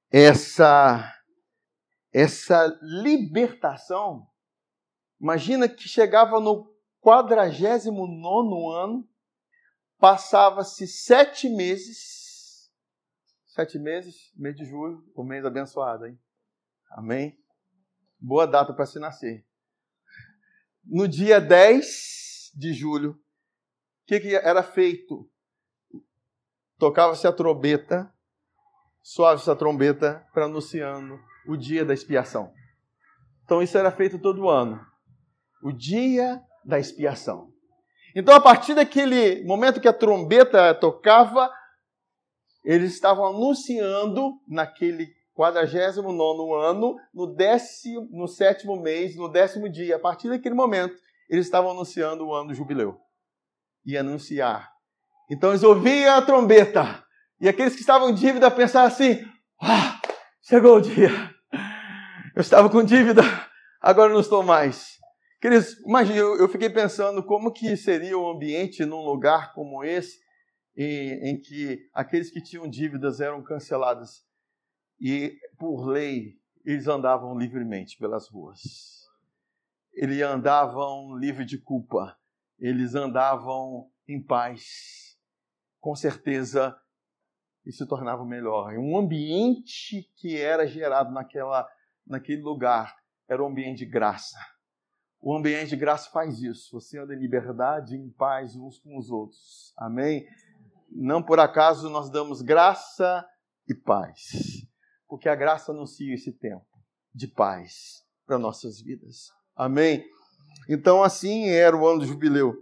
Speaker 2: libertação, imagina que chegava no 49º ano, passava-se 7 meses, mês de julho, o mês abençoado, hein? Amém? Boa data para se nascer. No dia 10 de julho, o que era feito? Tocava-se a trombeta, soava-se a trombeta para anunciando o dia da expiação. Então isso era feito todo ano. O dia da expiação. Então a partir daquele momento que a trombeta tocava, eles estavam anunciando naquele 49º ano, no 7º mês, no 10º dia. A partir daquele momento, eles estavam anunciando o ano do jubileu. E anunciar. Então eles ouviam a trombeta. E aqueles que estavam em dívida pensavam assim, chegou o dia. Eu estava com dívida, agora não estou mais. Queridos, imagina, eu fiquei pensando como que seria o ambiente num lugar como esse, em que aqueles que tinham dívidas eram canceladas. E, por lei, eles andavam livremente pelas ruas. Eles andavam livres de culpa. Eles andavam em paz. Com certeza, isso se tornava melhor. Um ambiente que era gerado naquele lugar era um ambiente de graça. O ambiente de graça faz isso. Você anda em liberdade, em paz uns com os outros. Amém? Não por acaso nós damos graça e paz. Porque a graça anuncia esse tempo de paz para nossas vidas. Amém? Então, assim era o ano do jubileu.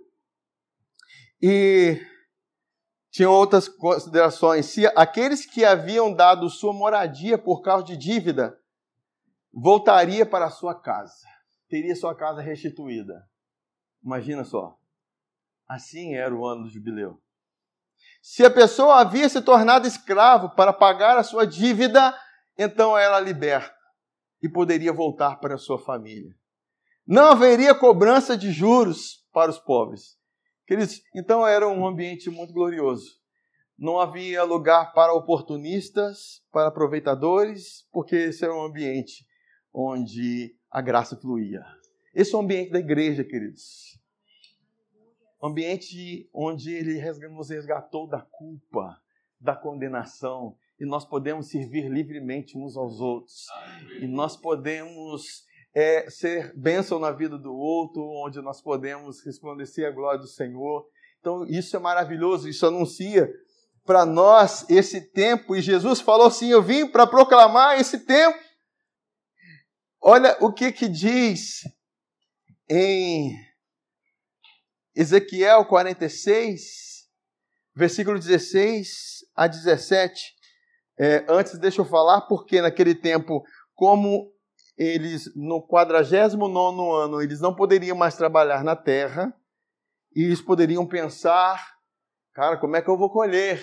Speaker 2: E tinha outras considerações. Se aqueles que haviam dado sua moradia por causa de dívida, voltaria para a sua casa. Teria sua casa restituída. Imagina só. Assim era o ano do jubileu. Se a pessoa havia se tornado escravo para pagar a sua dívida, então ela era liberta e poderia voltar para a sua família. Não haveria cobrança de juros para os pobres. Então era um ambiente muito glorioso. Não havia lugar para oportunistas, para aproveitadores, porque esse era um ambiente onde a graça fluía. Esse é o ambiente da igreja, queridos. Um ambiente onde ele nos resgatou da culpa, da condenação, e nós podemos servir livremente uns aos outros. E nós podemos ser bênção na vida do outro, onde nós podemos resplandecer a glória do Senhor. Então isso é maravilhoso, isso anuncia para nós esse tempo. E Jesus falou assim, eu vim para proclamar esse tempo. Olha o que diz em Ezequiel 46, versículo 16 a 17. Antes deixa eu falar, porque naquele tempo, como eles, no 49º ano, eles não poderiam mais trabalhar na terra, e eles poderiam pensar, cara, como é que eu vou colher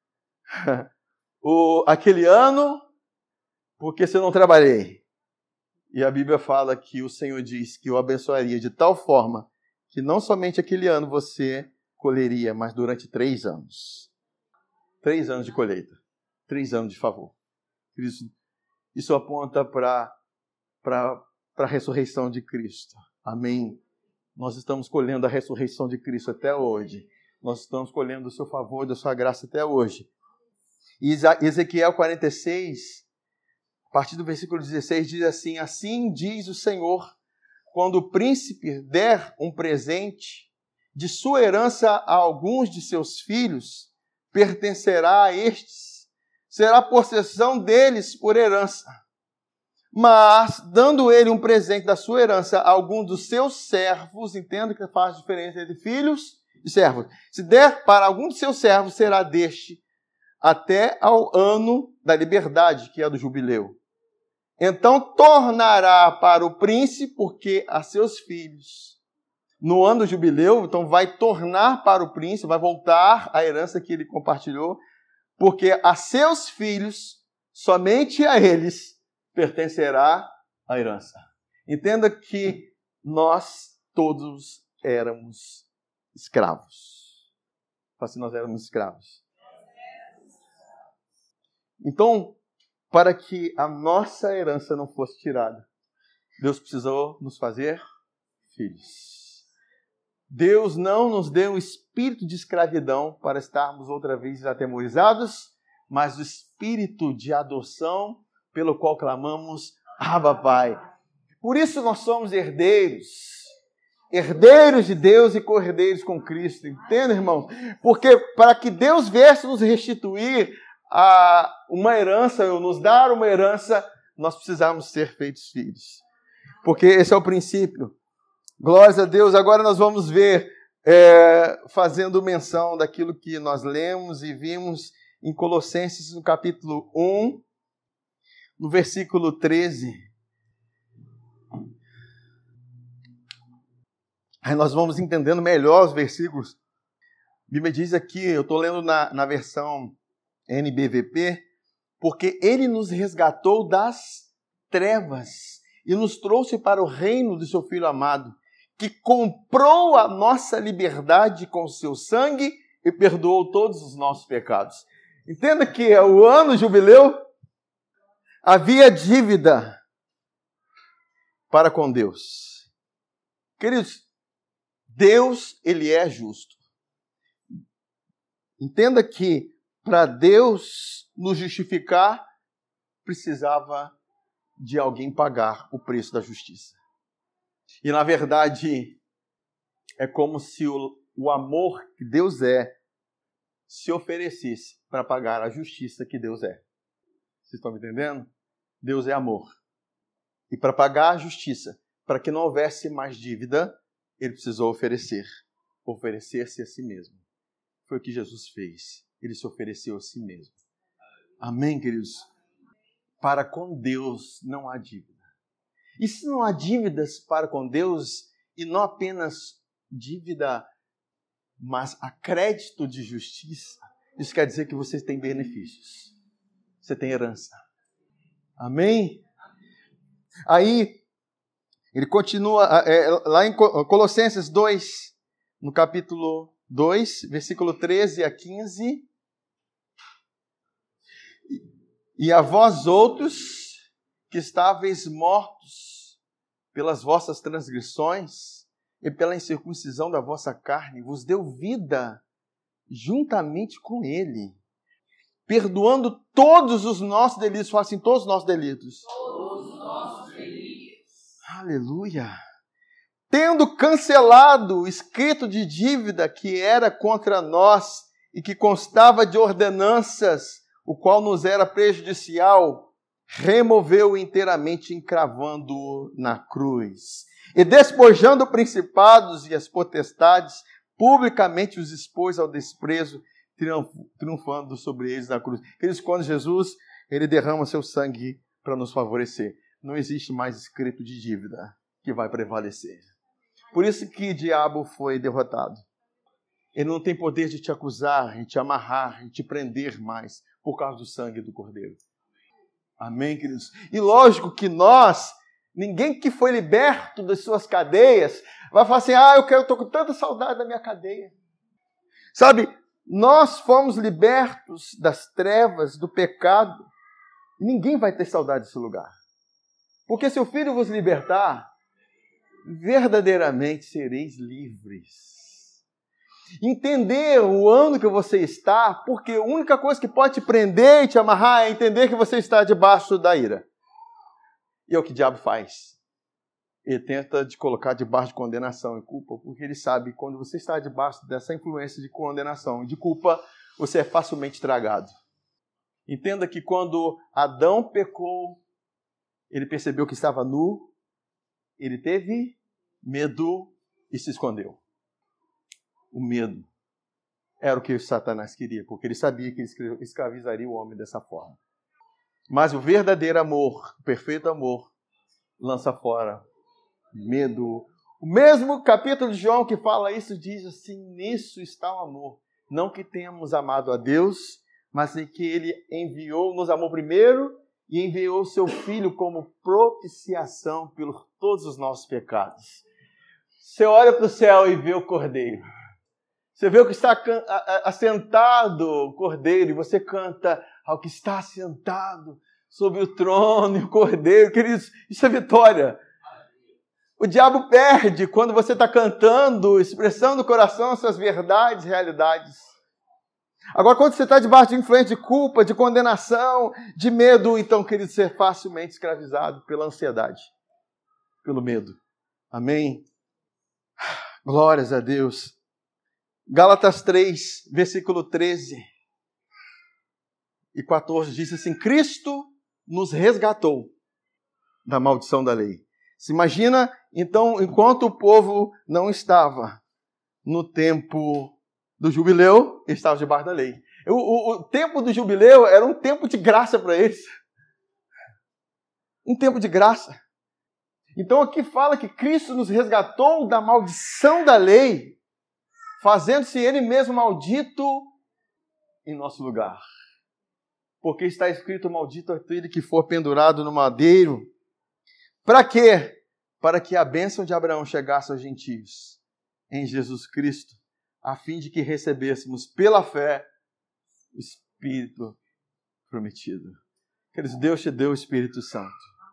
Speaker 2: aquele ano, porque se eu não trabalhei? E a Bíblia fala que o Senhor diz que o abençoaria de tal forma que não somente aquele ano você colheria, mas durante 3 anos. 3 anos de colheita. 3 anos de favor. Isso aponta para a ressurreição de Cristo. Amém? Nós estamos colhendo a ressurreição de Cristo até hoje. Nós estamos colhendo o seu favor, da sua graça até hoje. E Ezequiel 46, a partir do versículo 16, diz assim, assim diz o Senhor, quando o príncipe der um presente de sua herança a alguns de seus filhos, pertencerá a estes, será possessão deles por herança. Mas, dando ele um presente da sua herança a algum dos seus servos, entenda que faz diferença entre filhos servos. Se der para algum de seus servos, será deste até ao ano da liberdade, que é do jubileu. Então tornará para o príncipe, porque a seus filhos, no ano do jubileu, então vai tornar para o príncipe, vai voltar a herança que ele compartilhou, porque a seus filhos, somente a eles, pertencerá a herança. Entenda que nós todos éramos escravos. Assim, nós éramos escravos. Então, para que a nossa herança não fosse tirada, Deus precisou nos fazer filhos. Deus não nos deu o espírito de escravidão para estarmos outra vez atemorizados, mas o espírito de adoção pelo qual clamamos, Abba, Pai. Por isso nós somos herdeiros de Deus e co-herdeiros com Cristo. Entende, irmão? Porque para que Deus viesse nos restituir uma herança, ou nos dar uma herança, nós precisamos ser feitos filhos. Porque esse é o princípio. Glórias a Deus. Agora nós vamos ver, fazendo menção daquilo que nós lemos e vimos em Colossenses, no capítulo 1, no versículo 13. Aí nós vamos entendendo melhor os versículos. A Bíblia diz aqui, eu estou lendo na versão NBVP, porque Ele nos resgatou das trevas e nos trouxe para o reino do seu Filho amado, que comprou a nossa liberdade com o seu sangue e perdoou todos os nossos pecados. Entenda que o ano jubileu havia dívida para com Deus. Queridos, Deus, Ele é justo. Entenda que para Deus nos justificar, precisava de alguém pagar o preço da justiça. E, na verdade, é como se o amor que Deus é se oferecesse para pagar a justiça que Deus é. Vocês estão me entendendo? Deus é amor. E para pagar a justiça, para que não houvesse mais dívida, Ele precisou oferecer-se a si mesmo. Foi o que Jesus fez. Ele se ofereceu a si mesmo. Amém, queridos? Para com Deus não há dívida. E se não há dívidas para com Deus, e não apenas dívida, mas a crédito de justiça, isso quer dizer que você tem benefícios. Você tem herança. Amém? Aí, ele continua, lá em Colossenses 2, no capítulo 2, versículo 13 a 15. E a vós outros, que estáveis mortos pelas vossas transgressões e pela incircuncisão da vossa carne, vos deu vida juntamente com Ele, perdoando todos os nossos delitos. Fala assim, todos os nossos delitos.
Speaker 3: Todos os nossos delitos.
Speaker 2: Aleluia. Tendo cancelado o escrito de dívida que era contra nós e que constava de ordenanças, o qual nos era prejudicial, removeu inteiramente, encravando-o na cruz. E despojando principados e as potestades, publicamente os expôs ao desprezo, triunfando sobre eles na cruz. Queridos, quando Jesus ele derrama seu sangue para nos favorecer, não existe mais escrito de dívida que vai prevalecer. Por isso que o diabo foi derrotado. Ele não tem poder de te acusar, de te amarrar, de te prender mais, por causa do sangue do Cordeiro. Amém, queridos? E lógico que ninguém que foi liberto das suas cadeias, vai falar assim, eu estou com tanta saudade da minha cadeia. Sabe, nós fomos libertos das trevas, do pecado, e ninguém vai ter saudade desse lugar. Porque se o Filho vos libertar, verdadeiramente sereis livres. Entender o ano que você está, porque a única coisa que pode te prender e te amarrar é entender que você está debaixo da ira. E é o que o diabo faz. Ele tenta te colocar debaixo de condenação e culpa, porque ele sabe que quando você está debaixo dessa influência de condenação e de culpa, você é facilmente tragado. Entenda que quando Adão pecou, ele percebeu que estava nu, ele teve medo e se escondeu. o medo. Era o que Satanás queria, porque ele sabia que ele escravizaria o homem dessa forma. Mas o verdadeiro amor, o perfeito amor, lança fora medo. O mesmo capítulo de João que fala isso diz assim: nisso está o amor. Não que tenhamos amado a Deus, mas em que Ele nos amou primeiro e enviou o seu Filho como propiciação por todos os nossos pecados. Você olha para o céu e vê o Cordeiro. Você vê o que está assentado o Cordeiro e você canta ao que está assentado sobre o trono e o Cordeiro. Queridos, isso é vitória. O diabo perde quando você está cantando, expressando no coração as suas verdades, realidades. Agora, quando você está debaixo de influência de culpa, de condenação, de medo, então, querido, você é facilmente escravizado pela ansiedade, pelo medo. Amém? Glórias a Deus. Gálatas 3, versículo 13 e 14 diz assim: Cristo nos resgatou da maldição da lei. Se imagina, então, enquanto o povo não estava no tempo do jubileu, eles estavam debaixo da lei. O tempo do jubileu era um tempo de graça para eles. Um tempo de graça. Então aqui fala que Cristo nos resgatou da maldição da lei, fazendo-se Ele mesmo maldito em nosso lugar. Porque está escrito: maldito aquele que for pendurado no madeiro. Para quê? Para que a bênção de Abraão chegasse aos gentios em Jesus Cristo, a fim de que recebêssemos pela fé o Espírito prometido. Queridos, Deus te deu o Espírito Santo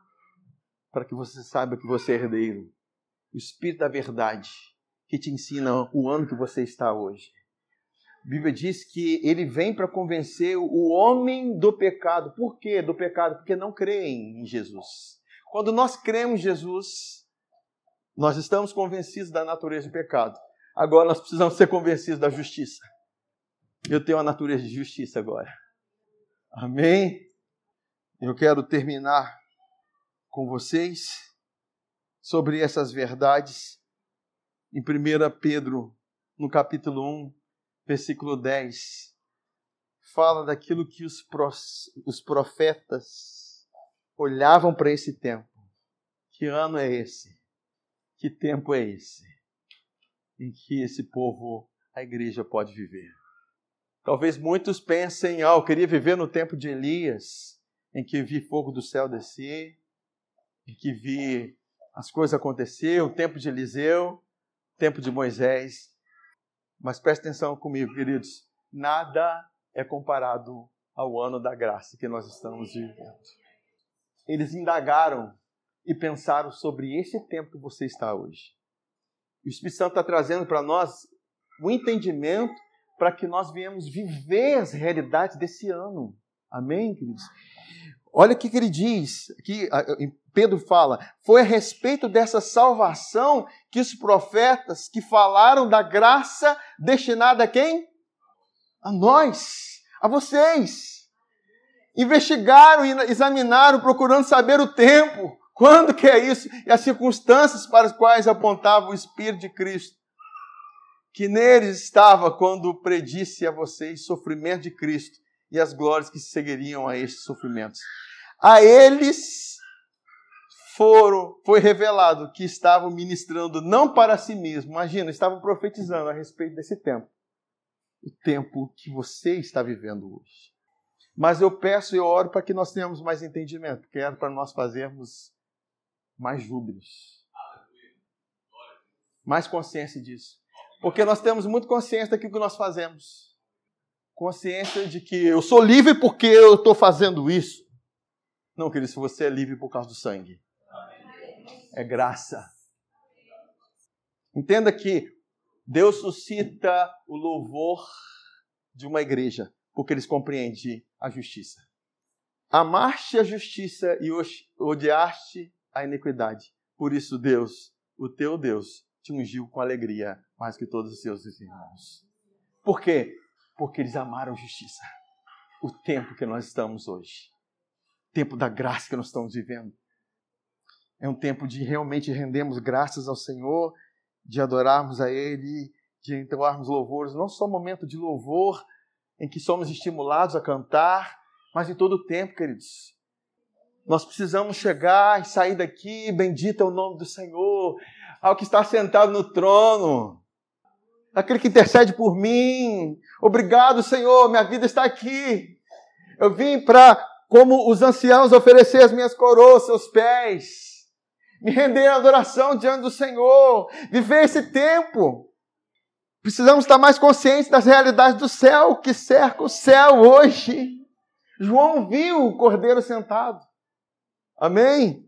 Speaker 2: para que você saiba que você é herdeiro. O Espírito da verdade que te ensina o ano que você está hoje. A Bíblia diz que ele vem para convencer o homem do pecado. Por quê do pecado? Porque não creem em Jesus. Quando nós cremos em Jesus, nós estamos convencidos da natureza do pecado. Agora nós precisamos ser convencidos da justiça. Eu tenho a natureza de justiça agora. Amém? Eu quero terminar com vocês sobre essas verdades. Em 1 Pedro, no capítulo 1, versículo 10, fala daquilo que os profetas olhavam para esse tempo. Que ano é esse? Que tempo é esse? Em que esse povo, a igreja, pode viver. Talvez muitos pensem: eu queria viver no tempo de Elias, em que vi fogo do céu descer, em que vi as coisas acontecer, o tempo de Eliseu, o tempo de Moisés. Mas preste atenção comigo, queridos, nada é comparado ao ano da graça que nós estamos vivendo. Eles indagaram e pensaram sobre esse tempo que você está hoje. O Espírito Santo está trazendo para nós o entendimento para que nós venhamos viver as realidades desse ano. Amém, queridos? Olha o que ele diz, aqui Pedro fala: foi a respeito dessa salvação que os profetas que falaram da graça destinada a quem? A nós, a vocês. Investigaram e examinaram, procurando saber o tempo, quando que é isso, e as circunstâncias para as quais apontava o Espírito de Cristo, que neles estava quando predisse a vocês sofrimento de Cristo e as glórias que seguiriam a estes sofrimentos. A eles foi revelado que estavam ministrando não para si mesmo, imagina, estavam profetizando a respeito desse tempo, o tempo que você está vivendo hoje. Mas eu peço e oro para que nós tenhamos mais entendimento, que é para nós fazermos mais júbilos, mais consciência disso. Porque nós temos muito consciência daquilo que nós fazemos. Consciência de que eu sou livre porque eu estou fazendo isso. Não, querido, se você é livre por causa do sangue. É graça. Entenda que Deus suscita o louvor de uma igreja, porque eles compreendem a justiça. Amaste a justiça e odiaste a iniquidade. Por isso Deus, o teu Deus, te ungiu com alegria mais que todos os seus irmãos. Por quê? Porque eles amaram a justiça. O tempo que nós estamos hoje. O tempo da graça que nós estamos vivendo. É um tempo de realmente rendermos graças ao Senhor, de adorarmos a Ele, de entoarmos louvores, não só momento de louvor em que somos estimulados a cantar, mas em todo o tempo, queridos. Nós precisamos chegar e sair daqui, bendito é o nome do Senhor, ao que está sentado no trono, aquele que intercede por mim. Obrigado, Senhor, minha vida está aqui. Eu vim para, como os anciãos, oferecer as minhas coroas aos seus pés, me render à adoração diante do Senhor, viver esse tempo. Precisamos estar mais conscientes das realidades do céu, que cerca o céu hoje. João viu o Cordeiro sentado. Amém?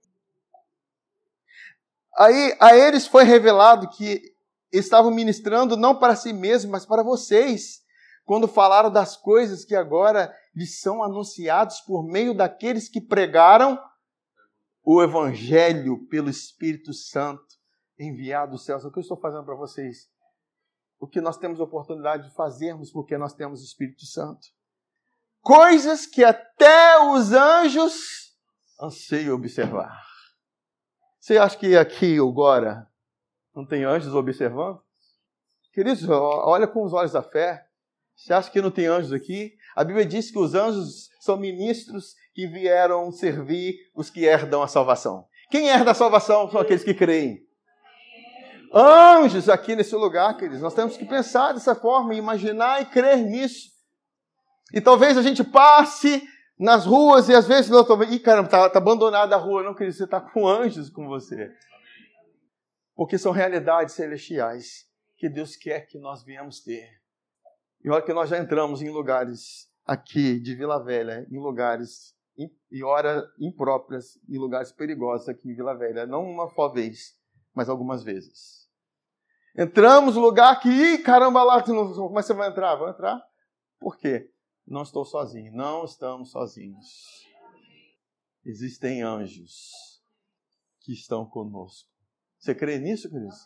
Speaker 2: Aí a eles foi revelado que estavam ministrando não para si mesmos, mas para vocês, quando falaram das coisas que agora lhes são anunciadas por meio daqueles que pregaram o Evangelho pelo Espírito Santo enviado dos céus. O que eu estou fazendo para vocês? O que nós temos a oportunidade de fazermos porque nós temos o Espírito Santo. Coisas que até os anjos anseiam observar. Você acha que aqui agora não tem anjos observando? Queridos, olha com os olhos da fé. Você acha que não tem anjos aqui? A Bíblia diz que os anjos são ministros que vieram servir os que herdam a salvação. Quem herda a salvação são aqueles que creem. Anjos aqui nesse lugar, queridos. Nós temos que pensar dessa forma, imaginar e crer nisso. E talvez a gente passe nas ruas e às vezes... Ih, caramba, tá abandonada a rua. Não, querido, você está com anjos com você. Porque são realidades celestiais que Deus quer que nós venhamos ter. E olha que nós já entramos em lugares aqui de Vila Velha, em lugares e horas impróprias, em lugares perigosos aqui em Vila Velha. Não uma só vez, mas algumas vezes. Entramos no lugar que, caramba, lá, como é que você vai entrar? Vai entrar? Por quê? Não estou sozinho. Não estamos sozinhos. Existem anjos que estão conosco. Você crê nisso, queridos?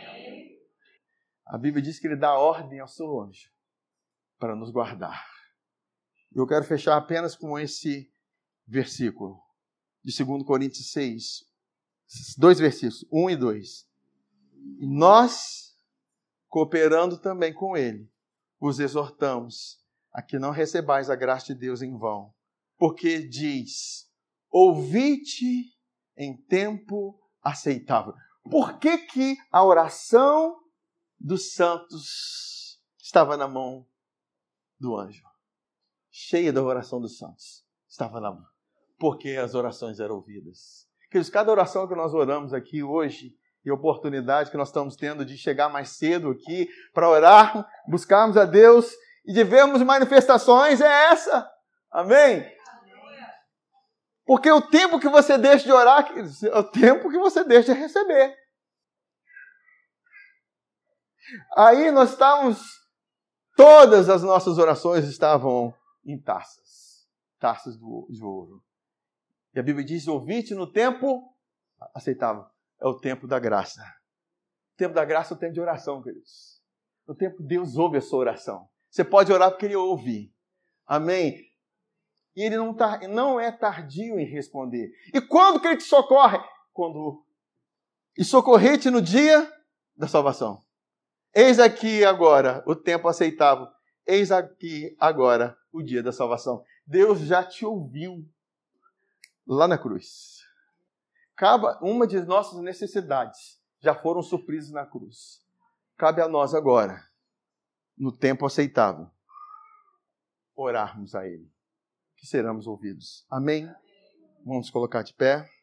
Speaker 2: A Bíblia diz que ele dá ordem ao seu anjo para nos guardar. Eu quero fechar apenas com esse versículo de 2 Coríntios 6. Dois versículos, 1 e 2. E nós, cooperando também com ele, os exortamos a que não recebais a graça de Deus em vão. Porque diz, ouvi-te em tempo aceitável. Por que a oração dos santos estava na mão do anjo? Cheia da oração dos santos. Estava na mão. Porque as orações eram ouvidas. Queridos, cada oração que nós oramos aqui hoje, e a oportunidade que nós estamos tendo de chegar mais cedo aqui para orar, buscarmos a Deus e de vermos manifestações, é essa. Amém? Porque o tempo que você deixa de orar, queridos, é o tempo que você deixa de receber. Aí nós estávamos, todas as nossas orações estavam em taças de ouro. E a Bíblia diz, ouvi-te no tempo aceitável. É o tempo da graça. O tempo da graça é o tempo de oração, queridos. O tempo que Deus ouve a sua oração. Você pode orar porque Ele ouve. Amém? E Ele não é tardio em responder. E quando que Ele te socorre? E socorrer-te no dia da salvação. Eis aqui agora o tempo aceitável. Eis aqui agora o dia da salvação. Deus já te ouviu lá na cruz. Uma de nossas necessidades já foram supridas na cruz. Cabe a nós agora, no tempo aceitável, orarmos a Ele, que seremos ouvidos. Amém? Vamos colocar de pé.